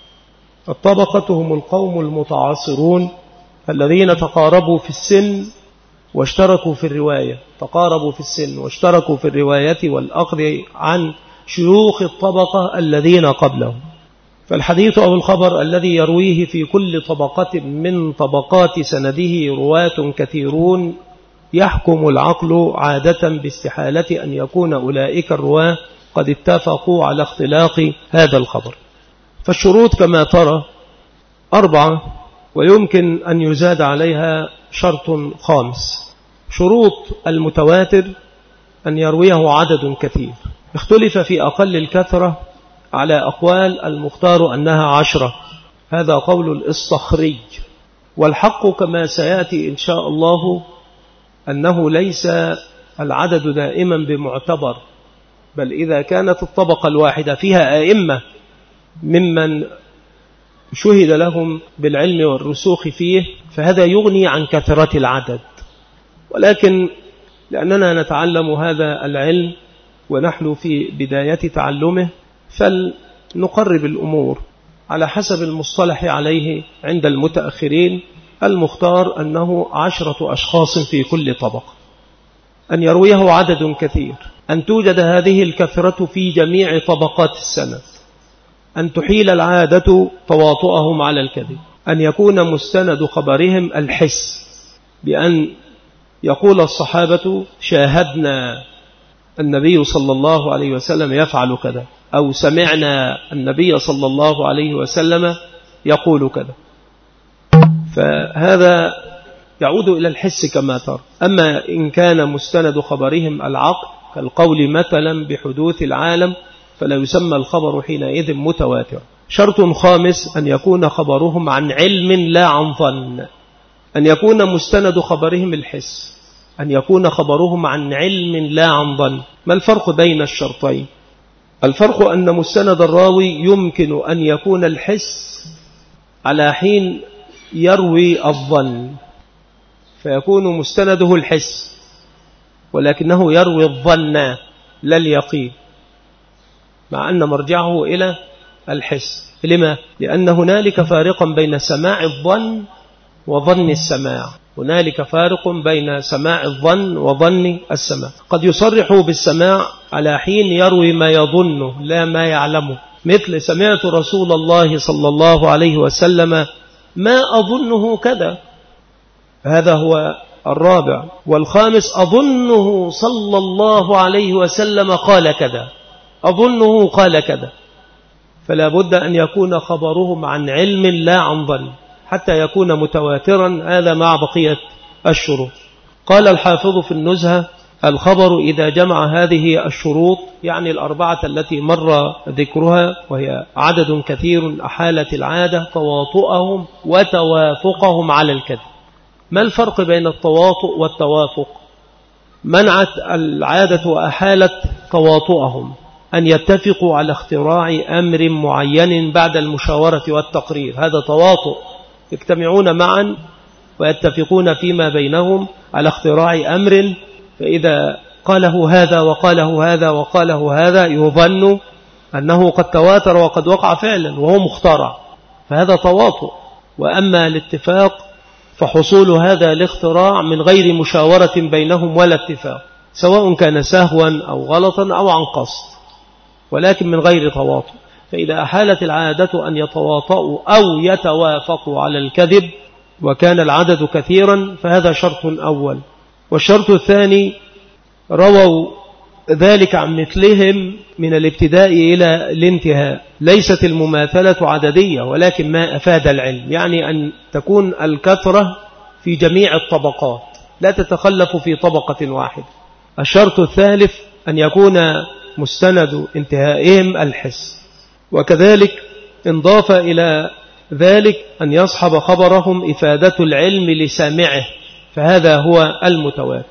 الطبقة هم القوم المتعاصرون الذين تقاربوا في السن واشتركوا في الرواية، تقاربوا في السن واشتركوا في الرواية والأخذ عن شيوخ الطبقة الذين قبلهم. فالحديث أو الخبر الذي يرويه في كل طبقة من طبقات سنده رواة كثيرون، يحكم العقل عادة باستحالة أن يكون أولئك الرواة قد اتفقوا على اختلاق هذا الخبر. فالشروط كما ترى 4، ويمكن أن يزاد عليها شرط خامس. شروط المتواتر أن يرويه عدد كثير. اختلف في أقل الكثرة على أقوال، المختار أنها 10، هذا قول الإصطخري. والحق كما سيأتي إن شاء الله أنه ليس العدد دائما بمعتبر، بل إذا كانت الطبقة الواحدة فيها أئمة ممن شهد لهم بالعلم والرسوخ فيه فهذا يغني عن كثرة العدد. ولكن لأننا نتعلم هذا العلم ونحن في بداية تعلمه، فلنقرب الأمور على حسب المصطلح عليه عند المتأخرين. المختار أنه 10 أشخاص في كل طبقة، أن يرويه عدد كثير، أن توجد هذه الكثرة في جميع طبقات السند، أن تحيل العادة تواطؤهم على الكذب، أن يكون مستند خبرهم الحس، بأن يقول الصحابة شاهدنا النبي صلى الله عليه وسلم يفعل كذا، أو سمعنا النبي صلى الله عليه وسلم يقول كذا. فهذا يعود إلى الحس كما ترى. أما إن كان مستند خبرهم العقل كالقول مثلا بحدوث العالم فلا يسمى الخبر حينئذ متواتر. شرط خامس أن يكون خبرهم عن علم لا عن ظن، أن يكون مستند خبرهم الحس، أن يكون خبرهم عن علم لا عن ظن. ما الفرق بين الشرطين؟ الفرق أن مستند الراوي يمكن أن يكون الحس على حين يروي الظن، فيكون مستنده الحس، ولكنه يروي الظن لا اليقين، مع أن مرجعه إلى الحس. لما؟ لأن هنالك فارقا بين سماع الظن وظن السماع. هنالك فارق بين سماع الظن وظن السماع. قد يصرح بالسماع على حين يروي ما يظنه لا ما يعلمه، مثل سمعت رسول الله صلى الله عليه وسلم ما أظنه كذا، هذا هو الرابع. والخامس أظنه صلى الله عليه وسلم قال كذا، أظنه قال كذا. فلا بد أن يكون خبرهم عن علم لا عن ظن حتى يكون متواترا، هذا مع بقية الشروط. قال الحافظ في النزهة: الخبر إذا جمع هذه الشروط، يعني الأربعة التي مر ذكرها، وهي عدد كثير أحالت العادة تواطؤهم وتوافقهم على الكذب. ما الفرق بين التواطؤ والتوافق؟ منعت العادة وأحالت تواطؤهم أن يتفقوا على اختراع أمر معين بعد المشاورة والتقرير، هذا تواطؤ، يجتمعون معا ويتفقون فيما بينهم على اختراع أمر، فإذا قاله هذا وقاله هذا وقاله هذا يظن أنه قد تواتر وقد وقع فعلا وهو مخترع، فهذا تواطؤ. وأما الاتفاق فحصول هذا الاختراع من غير مشاورة بينهم ولا اتفاق، سواء كان سهوا أو غلطا أو عن قصد، ولكن من غير تواطؤ. فإذا أحالت العادة أن يتواطؤوا أو يتوافقوا على الكذب وكان العدد كثيرا فهذا شرط أول. والشرط الثاني: رووا ذلك عن مثلهم من الابتداء إلى الانتهاء. ليست المماثلة عددية ولكن ما أفاد العلم، يعني أن تكون الكثرة في جميع الطبقات لا تتخلف في طبقة واحدة. الشرط الثالث: أن يكون مستند انتهائهم الحس. وكذلك انضاف إلى ذلك أن يصحب خبرهم إفادة العلم لسامعه، فهذا هو المتواتر.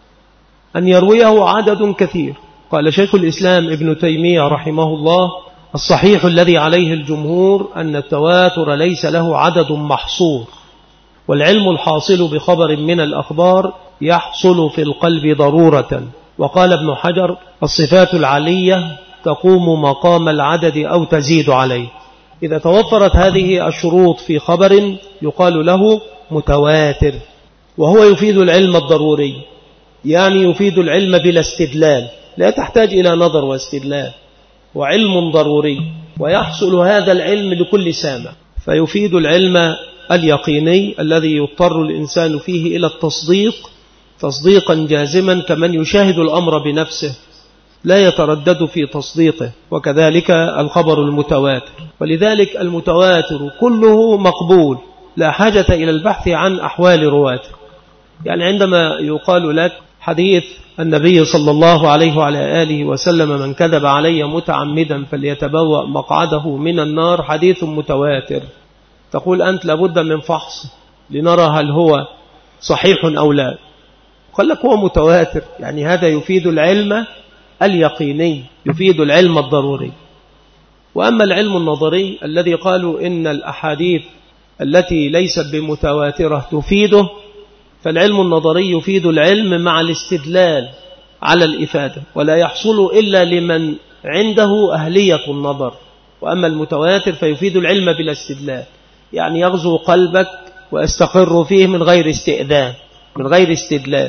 أن يرويه عدد كثير. قال شيخ الإسلام ابن تيمية رحمه الله: الصحيح الذي عليه الجمهور أن التواتر ليس له عدد محصور، والعلم الحاصل بخبر من الأخبار يحصل في القلب ضرورة. وقال ابن حجر: الصفات العالية تقوم مقام العدد أو تزيد عليه. إذا توفرت هذه الشروط في خبر يقال له متواتر، وهو يفيد العلم الضروري، يعني يفيد العلم بلا استدلال، لا تحتاج إلى نظر واستدلال، وعلم ضروري، ويحصل هذا العلم لكل سامع، فيفيد العلم اليقيني الذي يضطر الإنسان فيه إلى التصديق تصديقا جازما، كمن يشاهد الأمر بنفسه لا يتردد في تصديقه. وكذلك الخبر المتواتر، ولذلك المتواتر كله مقبول، لا حاجة إلى البحث عن أحوال رواته. يعني عندما يقال لك حديث النبي صلى الله عليه وعلى آله وسلم: من كذب علي متعمدا فليتبوأ مقعده من النار، حديث متواتر، تقول أنت لابد من فحص لنرى هل هو صحيح أو لا. قال لك هو متواتر، يعني هذا يفيد العلم اليقيني، يفيد العلم الضروري. وأما العلم النظري الذي قالوا إن الأحاديث التي ليست بمتواترة تفيده، فالعلم النظري يفيد العلم مع الاستدلال على الإفادة، ولا يحصل إلا لمن عنده أهلية النظر. وأما المتواتر فيفيد العلم بلا استدلال، يعني يغزو قلبك ويستقر فيه من غير استئذان، من غير استدلال،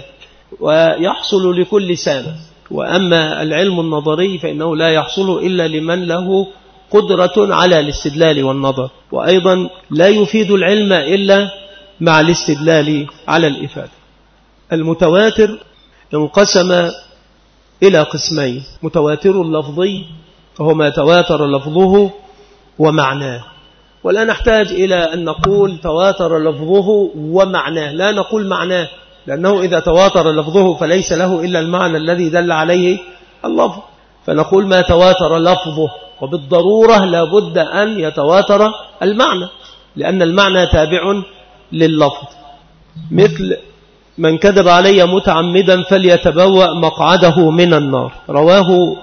ويحصل لكل سامع. وأما العلم النظري فإنه لا يحصل إلا لمن له قدرة على الاستدلال والنظر، وأيضا لا يفيد العلم إلا مع الاستدلال على الإفادة. المتواتر انقسم إلى قسمين: متواتر لفظي وهو ما تواتر لفظه ومعناه. ولا نحتاج إلى أن نقول تواتر لفظه ومعناه، لا نقول معناه، لأنه إذا تواتر لفظه فليس له إلا المعنى الذي دل عليه اللفظ، فنقول ما تواتر لفظه، وبالضرورة لابد أن يتواتر المعنى، لأن المعنى تابع لللفظ. مثل من كذب علي متعمدا فليتبوأ مقعده من النار، رواه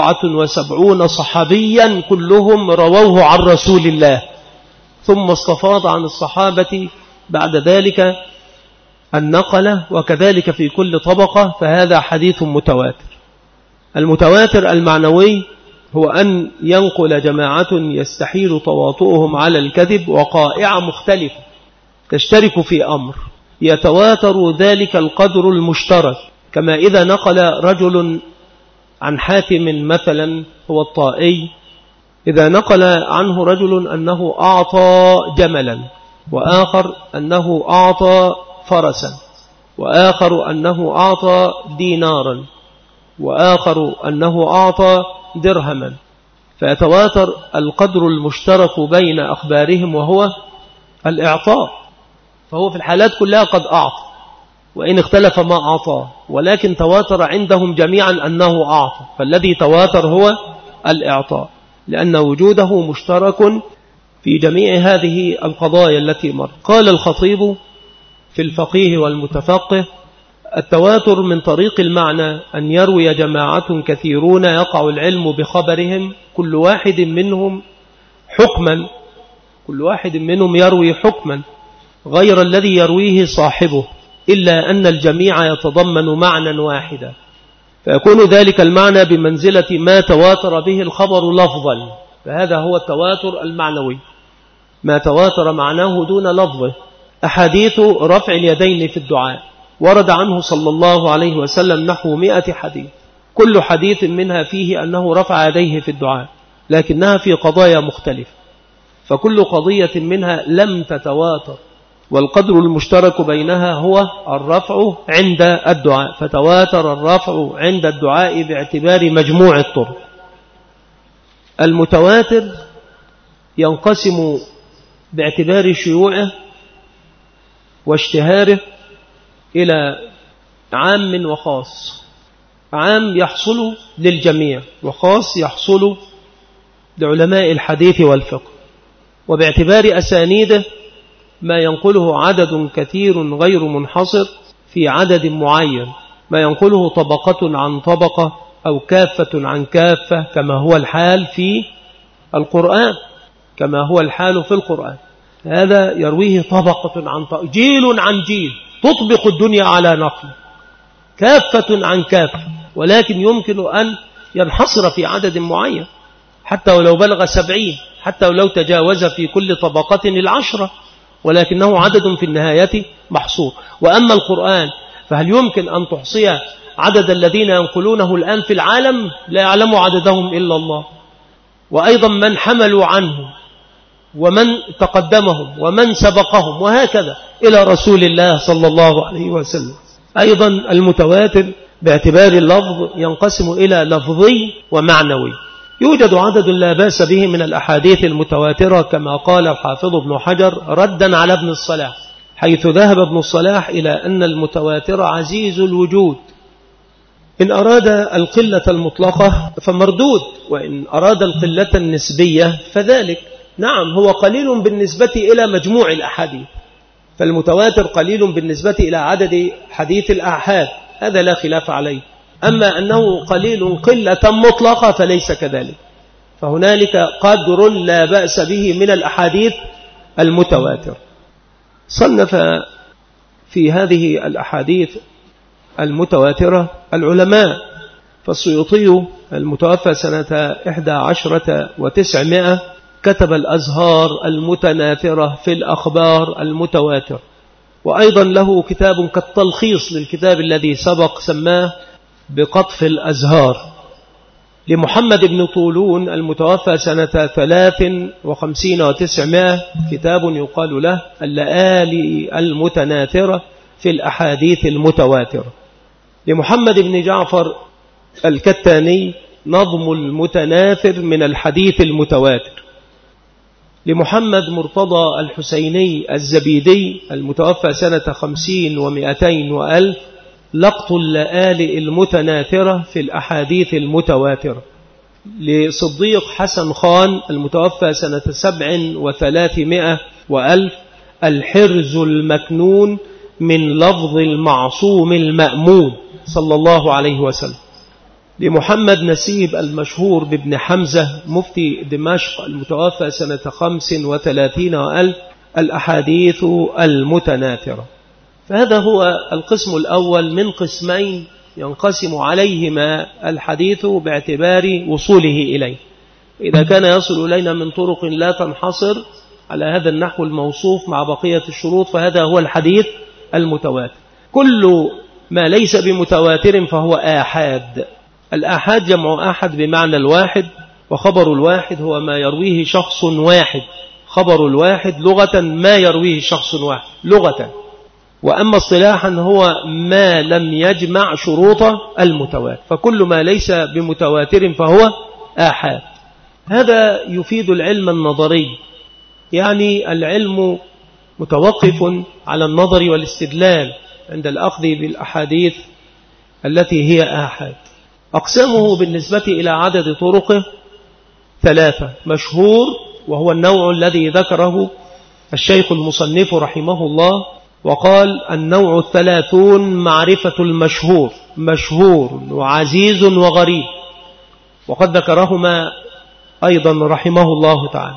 77 صحابيا كلهم رووه عن رسول الله، ثم استفاض عن الصحابة بعد ذلك النقلة، وكذلك في كل طبقة، فهذا حديث متواتر. المتواتر المعنوي هو أن ينقل جماعة يستحيل تواطؤهم على الكذب وقائع مختلفة تشترك في أمر يتواتر ذلك القدر المشترك، كما إذا نقل رجل عن حاتم مثلا هو الطائي، إذا نقل عنه رجل أنه أعطى جملا، وآخر أنه أعطى فرسا، وآخر أنه أعطى دينارا، وآخر أنه أعطى درهما، فيتواتر القدر المشترك بين أخبارهم وهو الإعطاء، فهو في الحالات كلها قد أعطى وإن اختلف ما أعطاه، ولكن تواتر عندهم جميعا أنه أعطى، فالذي تواتر هو الإعطاء، لأن وجوده مشترك في جميع هذه القضايا التي مر. قال الخطيب في الفقيه والمتفقه: التواتر من طريق المعنى أن يروي جماعة كثيرون يقع العلم بخبرهم كل واحد منهم حكما، كل واحد منهم يروي حكما غير الذي يرويه صاحبه، إلا أن الجميع يتضمن معنى واحدا، فيكون ذلك المعنى بمنزلة ما تواتر به الخبر لفظا، فهذا هو التواتر المعنوي، ما تواتر معناه دون لفظه. أحاديث رفع اليدين في الدعاء ورد عنه صلى الله عليه وسلم نحو 100 حديث، كل حديث منها فيه أنه رفع يديه في الدعاء، لكنها في قضايا مختلفة، فكل قضية منها لم تتواتر، والقدر المشترك بينها هو الرفع عند الدعاء، فتواتر الرفع عند الدعاء باعتبار مجموع الطرق. المتواتر ينقسم باعتبار شيوعه واشتهاره إلى عام وخاص، عام يحصل للجميع، وخاص يحصل لعلماء الحديث والفقه، وباعتبار أسانيده ما ينقله عدد كثير غير منحصر في عدد معين، ما ينقله طبقة عن طبقة أو كافة عن كافة، كما هو الحال في القرآن، كما هو الحال في القرآن، هذا يرويه طبقة عن طبقة، جيل عن جيل، تطبق الدنيا على نقل، كافة عن كافة، ولكن يمكن أن ينحصر في عدد معين حتى ولو بلغ 70، حتى ولو تجاوز في كل طبقة 10، ولكنه عدد في النهاية محصور. وأما القرآن فهل يمكن أن تحصي عدد الذين ينقلونه الآن في العالم؟ لا يعلم عددهم إلا الله، وأيضا من حملوا عنه ومن تقدمهم ومن سبقهم، وهكذا إلى رسول الله صلى الله عليه وسلم. أيضا المتواتر باعتبار اللفظ ينقسم إلى لفظي ومعنوي. يوجد عدد لا بأس به من الأحاديث المتواترة، كما قال الحافظ ابن حجر ردا على ابن الصلاح، حيث ذهب ابن الصلاح إلى أن المتواتر عزيز الوجود، إن أراد القلة المطلقة فمردود، وإن أراد القلة النسبية فذلك. نعم، هو قليل بالنسبة إلى مجموع الأحاديث، فالمتواتر قليل بالنسبة إلى عدد حديث الآحاد، هذا لا خلاف عليه. أما أنه قليل قلة مطلقة فليس كذلك، فهنالك قدر لا بأس به من الأحاديث المتواتر. صنف في هذه الأحاديث المتواترة العلماء، فالسيوطي المتوفى سنة 11 و900 كتب الأزهار المتناثرة في الأخبار المتواتر، وأيضا له كتاب كالتلخيص للكتاب الذي سبق سماه بقطف الأزهار. لمحمد بن طولون المتوفى سنة 53 و900 كتاب يقال له اللآلي المتناثرة في الأحاديث المتواترة. لمحمد بن جعفر الكتاني نظم المتناثر من الحديث المتواتر. لمحمد مرتضى الحسيني الزبيدي المتوفى سنة 50 و200 وألف لقط اللآلئ المتناثرة في الأحاديث المتواترة. لصديق حسن خان المتوفى سنة 37 و300 الحرز المكنون من لفظ المعصوم المأمون صلى الله عليه وسلم. لمحمد نسيب المشهور بابن حمزة مفتي دمشق المتوفى سنة 35 وألف الأحاديث المتناثرة. فهذا هو القسم الأول من قسمين ينقسم عليهما الحديث باعتبار وصوله إليه. إذا كان يصل إلينا من طرق لا تنحصر على هذا النحو الموصوف مع بقية الشروط فهذا هو الحديث المتواتر. كل ما ليس بمتواتر فهو آحاد. الآحاد جمع أحد بمعنى الواحد، وخبر الواحد هو ما يرويه شخص واحد. خبر الواحد لغة ما يرويه شخص واحد لغة، وأما اصطلاحا هو ما لم يجمع شروط المتواتر، فكل ما ليس بمتواتر فهو آحاد. هذا يفيد العلم النظري، يعني العلم متوقف على النظر والاستدلال عند الأخذ بالأحاديث التي هي آحاد. أقسامه بالنسبة إلى عدد طرقه 3: مشهور، وهو النوع الذي ذكره الشيخ المصنف رحمه الله وقال: النوع 30 معرفة المشهور، مشهور وعزيز وغريب، وقد ذكرهما أيضا رحمه الله تعالى.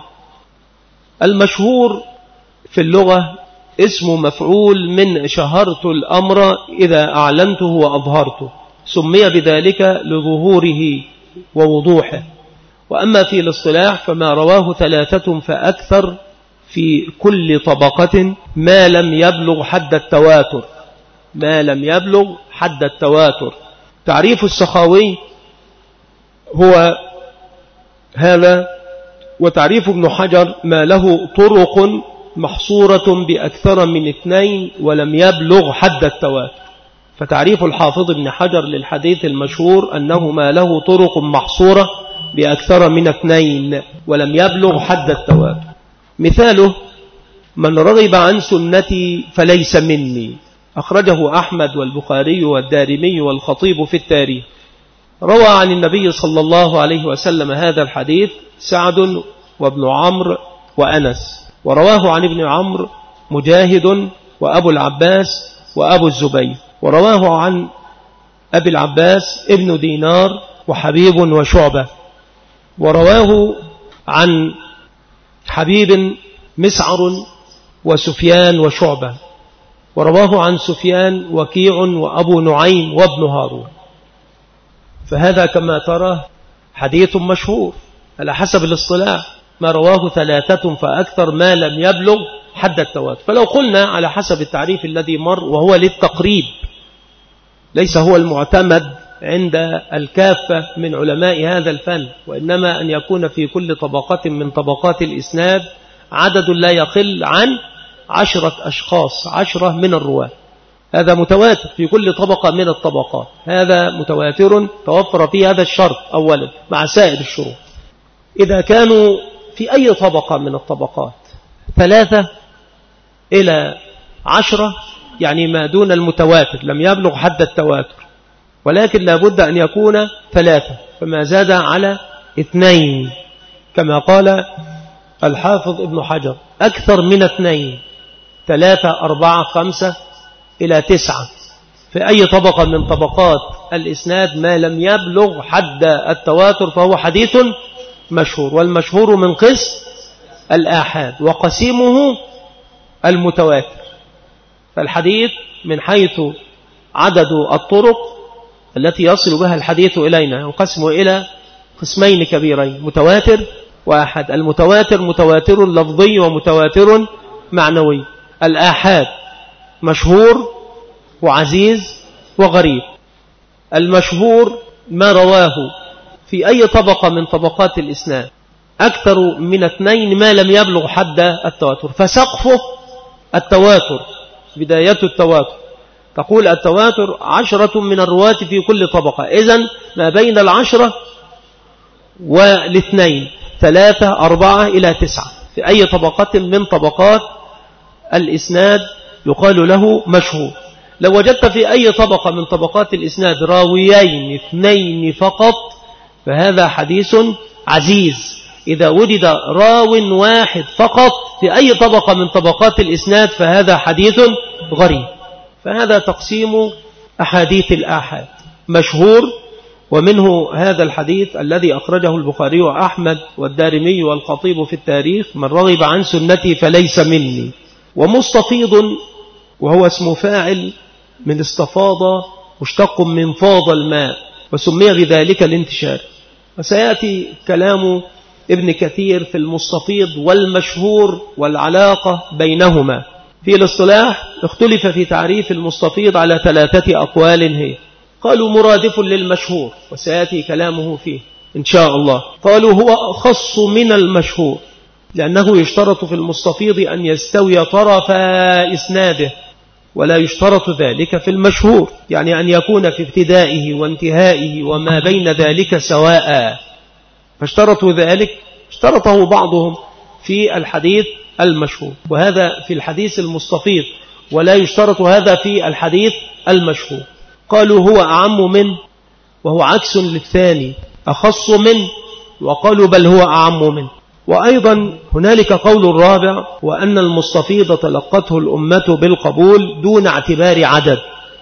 المشهور في اللغة اسم مفعول من شهرت الأمر إذا أعلنته وأظهرته، سمي بذلك لظهوره ووضوحه. وأما في الاصطلاح فما رواه 3 فأكثر في كل طبقة ما لم يبلغ حد التواتر، ما لم يبلغ حد التواتر. تعريف السخاوي هو هذا، وتعريف ابن حجر ما له طرق محصورة بأكثر من 2 ولم يبلغ حد التواتر. فتعريف الحافظ ابن حجر للحديث المشهور أنه ما له طرق محصورة بأكثر من 2 ولم يبلغ حد التواتر. مثاله: من رغب عن سنتي فليس مني، أخرجه أحمد والبخاري والدارمي والخطيب في التاريخ. روى عن النبي صلى الله عليه وسلم هذا الحديث سعد وابن عمرو وأنس، ورواه عن ابن عمرو مجاهد وأبو العباس وأبو الزبير، ورواه عن أبي العباس ابن دينار وحبيب وشعبة، ورواه عن حبيب مسعر وسفيان وشعبة، ورواه عن سفيان وكيع وأبو نعيم وابن هارون. فهذا كما ترى حديث مشهور على حسب الاصطلاح، ما رواه 3 فأكثر ما لم يبلغ حد التواتر. فلو قلنا على حسب التعريف الذي مر وهو للتقريب، ليس هو المعتمد عند الكافة من علماء هذا الفن، وإنما أن يكون في كل طبقة من طبقات الإسناد عدد لا يقل عن 10 أشخاص، 10 من الرواة، هذا متواتر في كل طبقة من الطبقات. هذا متواتر توفر فيه هذا الشرط أولا مع سائر الشروط. إذا كانوا في أي طبقة من الطبقات 3 إلى 10، يعني ما دون المتواتر لم يبلغ حد التواتر، ولكن لابد أن يكون 3، فما زاد على 2 كما قال الحافظ ابن حجر أكثر من 2، 3 4 5 إلى 9 في أي طبقة من طبقات الإسناد ما لم يبلغ حد التواتر فهو حديث مشهور. والمشهور من قسم الآحاد وقسيمه المتواتر. فالحديث من حيث عدد الطرق التي يصل بها الحديث إلينا ينقسم إلى قسمين كبيرين: متواتر وآحاد. المتواتر متواتر لفظي ومتواتر معنوي. الآحاد مشهور وعزيز وغريب. المشهور ما رواه في أي طبقة من طبقات الإسناد أكثر من 2 ما لم يبلغ حد التواتر، فسقفه التواتر، بداية التواتر. تقول التواتر 10 من الرواة في كل طبقة، إذن ما بين 10 و2 3 4 إلى 9 في أي طبقة من طبقات الإسناد يقال له مشهور. لو وجدت في أي طبقة من طبقات الإسناد راويين 2 فقط فهذا حديث عزيز. إذا وجد راو واحد فقط في أي طبقة من طبقات الإسناد فهذا حديث غريب. فهذا تقسيم أحاديث الآحاد: مشهور، ومنه هذا الحديث الذي أخرجه البخاري وأحمد والدارمي والخطيب في التاريخ: من رغب عن سنتي فليس مني. ومستفيض، وهو اسم فاعل من استفاض مشتق من فاض الماء، وسمي بذلك الانتشار. وسيأتي كلام ابن كثير في المستفيض والمشهور والعلاقة بينهما. في الاصطلاح اختلف في تعريف المستفيض على 3 أقوال هي. قالوا مرادف للمشهور، وسيأتي كلامه فيه إن شاء الله. قالوا هو أخص من المشهور، لأنه يشترط في المستفيض أن يستوي طرفا إسناده، ولا يشترط ذلك في المشهور، يعني أن يكون في ابتدائه وانتهائه وما بين ذلك سواء. فاشترطوا ذلك، اشترطه بعضهم في الحديث المشهور، وهذا في الحديث المستفيض، ولا يشترط هذا في الحديث المشهور. قالوا هو أعم منه، وهو عكس للثاني، أخص منه، وقالوا بل هو أعم منه. وأيضا هنالك قول الرابع، وأن المستفيض تلقته الأمة بالقبول دون اعتبار عدد،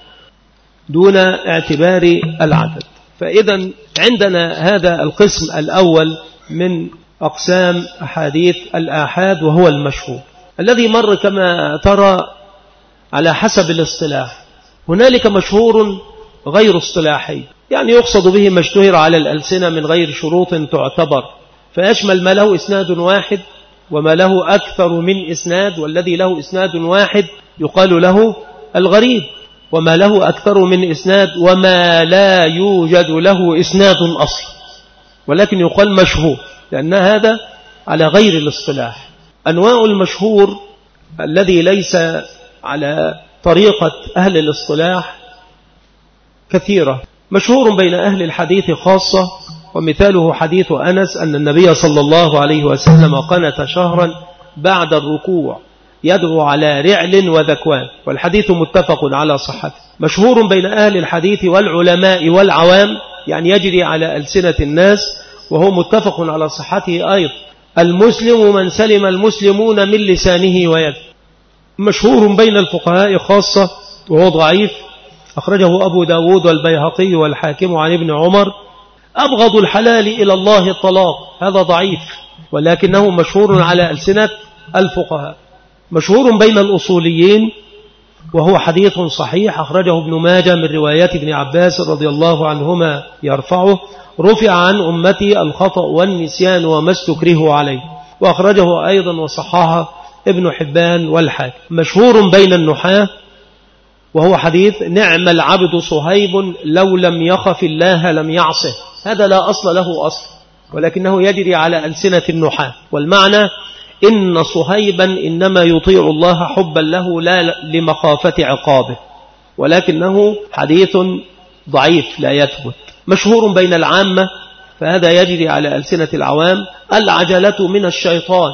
دون اعتبار العدد. فإذا عندنا هذا القسم الأول من أقسام أحاديث الآحاد، وهو المشهور الذي مر كما ترى على حسب الاصطلاح. هنالك مشهور غير اصطلاحي، يعني يقصد به ما اشتهر على الألسنة من غير شروط تعتبر، فيشمل ما له إسناد واحد وما له أكثر من إسناد، والذي له إسناد واحد يقال له الغريب، وما له أكثر من إسناد وما لا يوجد له إسناد أصلا، ولكن يقال مشهور، لأن هذا على غير الاصطلاح. أنواع المشهور الذي ليس على طريقة أهل الاصطلاح كثيرة. مشهور بين أهل الحديث خاصة، ومثاله حديث أنس أن النبي صلى الله عليه وسلم قنت شهرا بعد الركوع يدعو على رعل وذكوان، والحديث متفق على صحته. مشهور بين أهل الحديث والعلماء والعوام، يعني يجري على ألسنة الناس، وهو متفق على صحته أيضا. المسلم من سلم المسلمون من لسانه ويده. مشهور بين الفقهاء خاصة، وهو ضعيف، أخرجه أبو داود والبيهقي والحاكم عن ابن عمر. أبغض الحلال إلى الله الطلاق، هذا ضعيف، ولكنه مشهور على ألسنة الفقهاء. مشهور بين الأصوليين، وهو حديث صحيح، أخرجه ابن ماجه من روايات ابن عباس رضي الله عنهما يرفعه: رفع عن أمتي الخطأ والنسيان وما استكرهوا عليه، وأخرجه أيضا وصححه ابن حبان والحاكم. مشهور بين النحاة، وهو حديث: نعم العبد صهيب لو لم يخف الله لم يعصه. هذا لا أصل له أصل، ولكنه يجري على ألسنة النحاة، والمعنى إن صهيبا إنما يطيع الله حبا له لا لمخافة عقابه، ولكنه حديث ضعيف لا يثبت. مشهور بين العامة، فهذا يجري على ألسنة العوام: العجلة من الشيطان،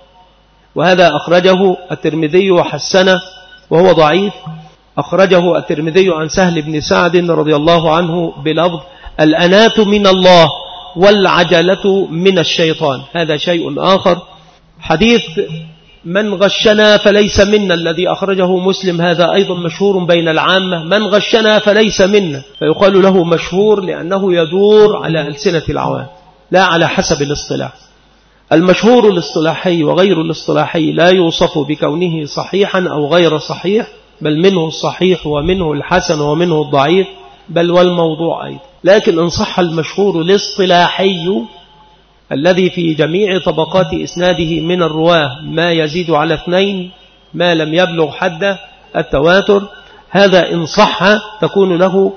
وهذا أخرجه الترمذي وحسنه، وهو ضعيف. أخرجه الترمذي عن سهل بن سعد رضي الله عنه بلفظ: الأنات من الله والعجلة من الشيطان، هذا شيء آخر. حديث من غشنا فليس منا الذي أخرجه مسلم، هذا أيضا مشهور بين العامة: من غشنا فليس منا، فيقال له مشهور لأنه يدور على ألسنة العوام لا على حسب الاصطلاح. المشهور الاصطلاحي وغير الاصطلاحي لا يوصف بكونه صحيحا أو غير صحيح، بل منه الصحيح ومنه الحسن ومنه الضعيف، بل والموضوع أيضا. لكن إن صح المشهور الاصطلاحي الذي في جميع طبقات إسناده من الرواه ما يزيد على 2 ما لم يبلغ حد التواتر، هذا إن صح تكون له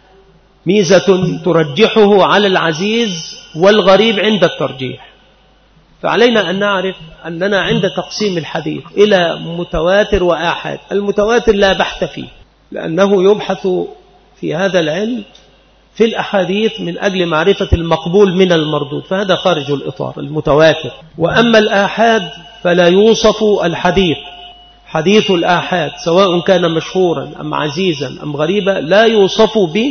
ميزة ترجحه على العزيز والغريب عند الترجيح. فعلينا أن نعرف أننا عند تقسيم الحديث إلى متواتر وآحاد. المتواتر لا بحث فيه، لأنه يبحث في هذا العلم في الأحاديث من أجل معرفة المقبول من المردود، فهذا خارج الإطار المتواتر. وأما الآحاد فلا يوصف الحديث، حديث الآحاد سواء كان مشهورا أم عزيزا أم غريبا لا يوصف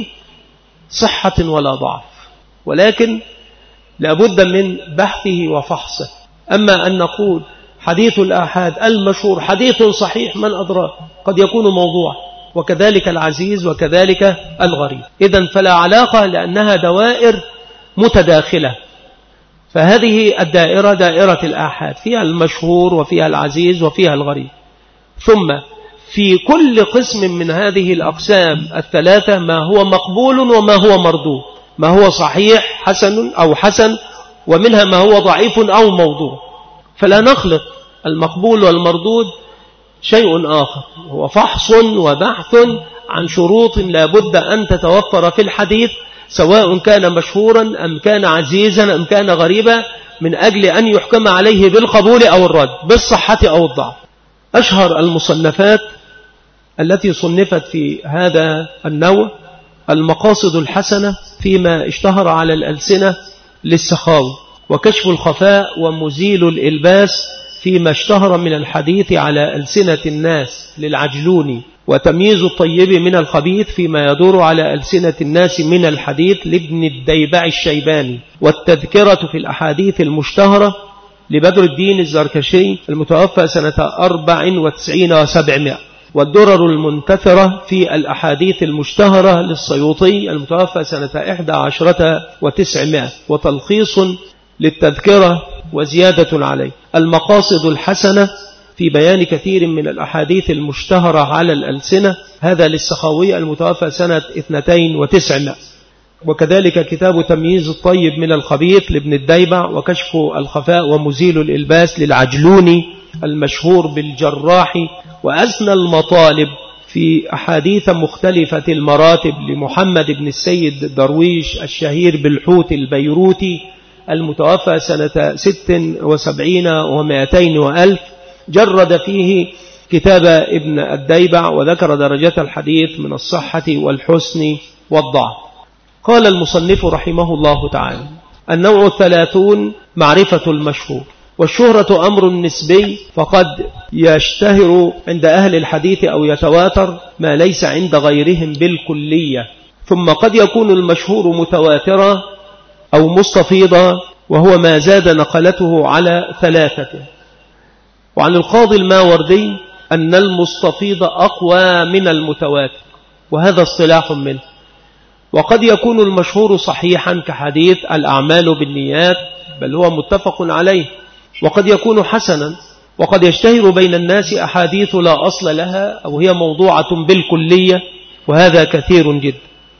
بصحة ولا ضعف، ولكن لابد من بحثه وفحصه. أما أن نقول حديث الآحاد المشهور حديث صحيح، من أدراك، قد يكون موضوع، وكذلك العزيز وكذلك الغريب. إذن فلا علاقة، لأنها دوائر متداخلة. فهذه الدائرة دائرة الآحاد، فيها المشهور وفيها العزيز وفيها الغريب. ثم في كل قسم من هذه الأقسام الثلاثة ما هو مقبول وما هو مردود، ما هو صحيح حسن أو حسن، ومنها ما هو ضعيف أو موضوع. فلا نخلط المقبول والمردود، شيء آخر هو فحص وبحث عن شروط لا بد أن تتوفر في الحديث، سواء كان مشهورا أم كان عزيزا أم كان غريبا، من أجل أن يحكم عليه بالقبول أو الرد، بالصحة أو الضعف. أشهر المصنفات التي صنفت في هذا النوع المقاصد الحسنة فيما اشتهر على الألسنة للسخاوي، وكشف الخفاء ومزيل الإلباس فيما اشتهر من الحديث على ألسنة الناس للعجلوني، وتمييز الطيب من الخبيث فيما يدور على ألسنة الناس من الحديث لابن الديبع الشيباني، والتذكرة في الأحاديث المشتهرة لبدر الدين الزركشي المتوفى سنة 94 و700، والدرر المنتثرة في الأحاديث المشتهرة للسيوطي المتوفى سنة 11 و900، وتلخيص للتذكرة وزيادة عليه. المقاصد الحسنة في بيان كثير من الأحاديث المشتهرة على الألسنة، هذا للسخاوي المتوفى سنة 92 و900. وكذلك كتاب تمييز الطيب من الخبيث لابن الديبع، وكشف الخفاء ومزيل الإلباس للعجلوني المشهور بالجراح، وأسنى المطالب في أحاديث مختلفة المراتب لمحمد بن السيد درويش الشهير بالحوت البيروتي المتوفى سنة 76 و200 وألف، جرد فيه كتاب ابن الديبع وذكر درجات الحديث من الصحة والحسن والضعف. قال المصنف رحمه الله تعالى: النوع 30 معرفة المشهور. والشهرة أمر نسبي، فقد يشتهر عند أهل الحديث أو يتواتر ما ليس عند غيرهم بالكلية، ثم قد يكون المشهور متواترا أو مستفيضا، وهو ما زاد نقلته على 3. وعن القاضي الماوردي أن المستفيض أقوى من المتواتر، وهذا اصطلاح منه. وقد يكون المشهور صحيحا كحديث الأعمال بالنيات، بل هو متفق عليه، وقد يكون حسنا، وقد يشتهر بين الناس أحاديث لا أصل لها أو هي موضوعة بالكلية، وهذا كثير جدا.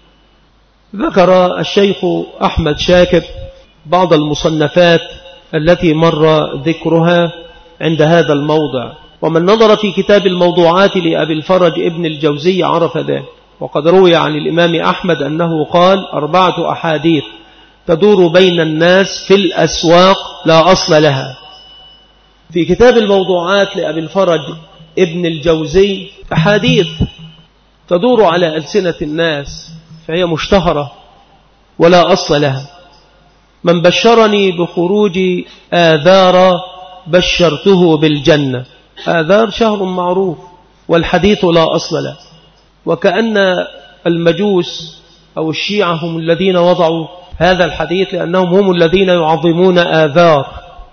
ذكر الشيخ أحمد شاكر بعض المصنفات التي مر ذكرها عند هذا الموضع، ومن نظر في كتاب الموضوعات لأبي الفرج ابن الجوزي عرف ذلك. وقد روي عن الإمام أحمد أنه قال: 4 أحاديث تدور بين الناس في الأسواق لا أصل لها. في كتاب الموضوعات لأبي الفرج ابن الجوزي أحاديث تدور على ألسنة الناس فهي مشتهرة ولا أصل لها. من بشرني بخروج آذار بشرته بالجنة. آذار شهر معروف، والحديث لا أصل له. وكأن المجوس أو الشيعة هم الذين وضعوا هذا الحديث، لأنهم هم الذين يعظمون آذار.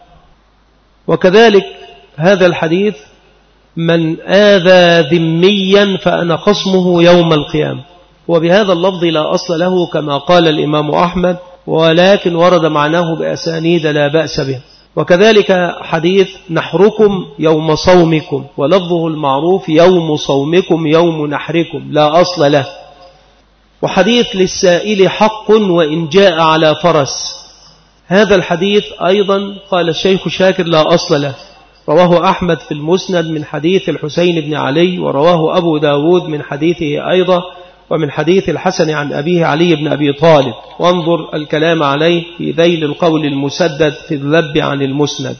وكذلك هذا الحديث: من آذى ذميا فأنا خصمه يوم القيامة، وبهذا اللفظ لا أصل له كما قال الإمام أحمد، ولكن ورد معناه بأسانيد لا بأس به. وكذلك حديث: نحركم يوم صومكم، ولفظه المعروف: يوم صومكم يوم نحركم، لا أصل له. وحديث: للسائل حق وإن جاء على فرس. هذا الحديث أيضا قال الشيخ شاكر لا أصل له، رواه أحمد في المسند من حديث الحسين بن علي، ورواه أبو داود من حديثه أيضا، ومن حديث الحسن عن أبيه علي بن أبي طالب. وانظر الكلام عليه في ذيل القول المسدد في الذب عن المسند.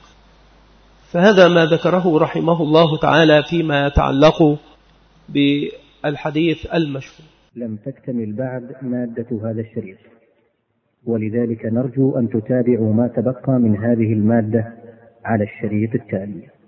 فهذا ما ذكره رحمه الله تعالى فيما يتعلق بالحديث المشهور. لم تكتمل بعد مادة هذا الشريط، ولذلك نرجو أن تتابعوا ما تبقى من هذه المادة على الشريط التالي.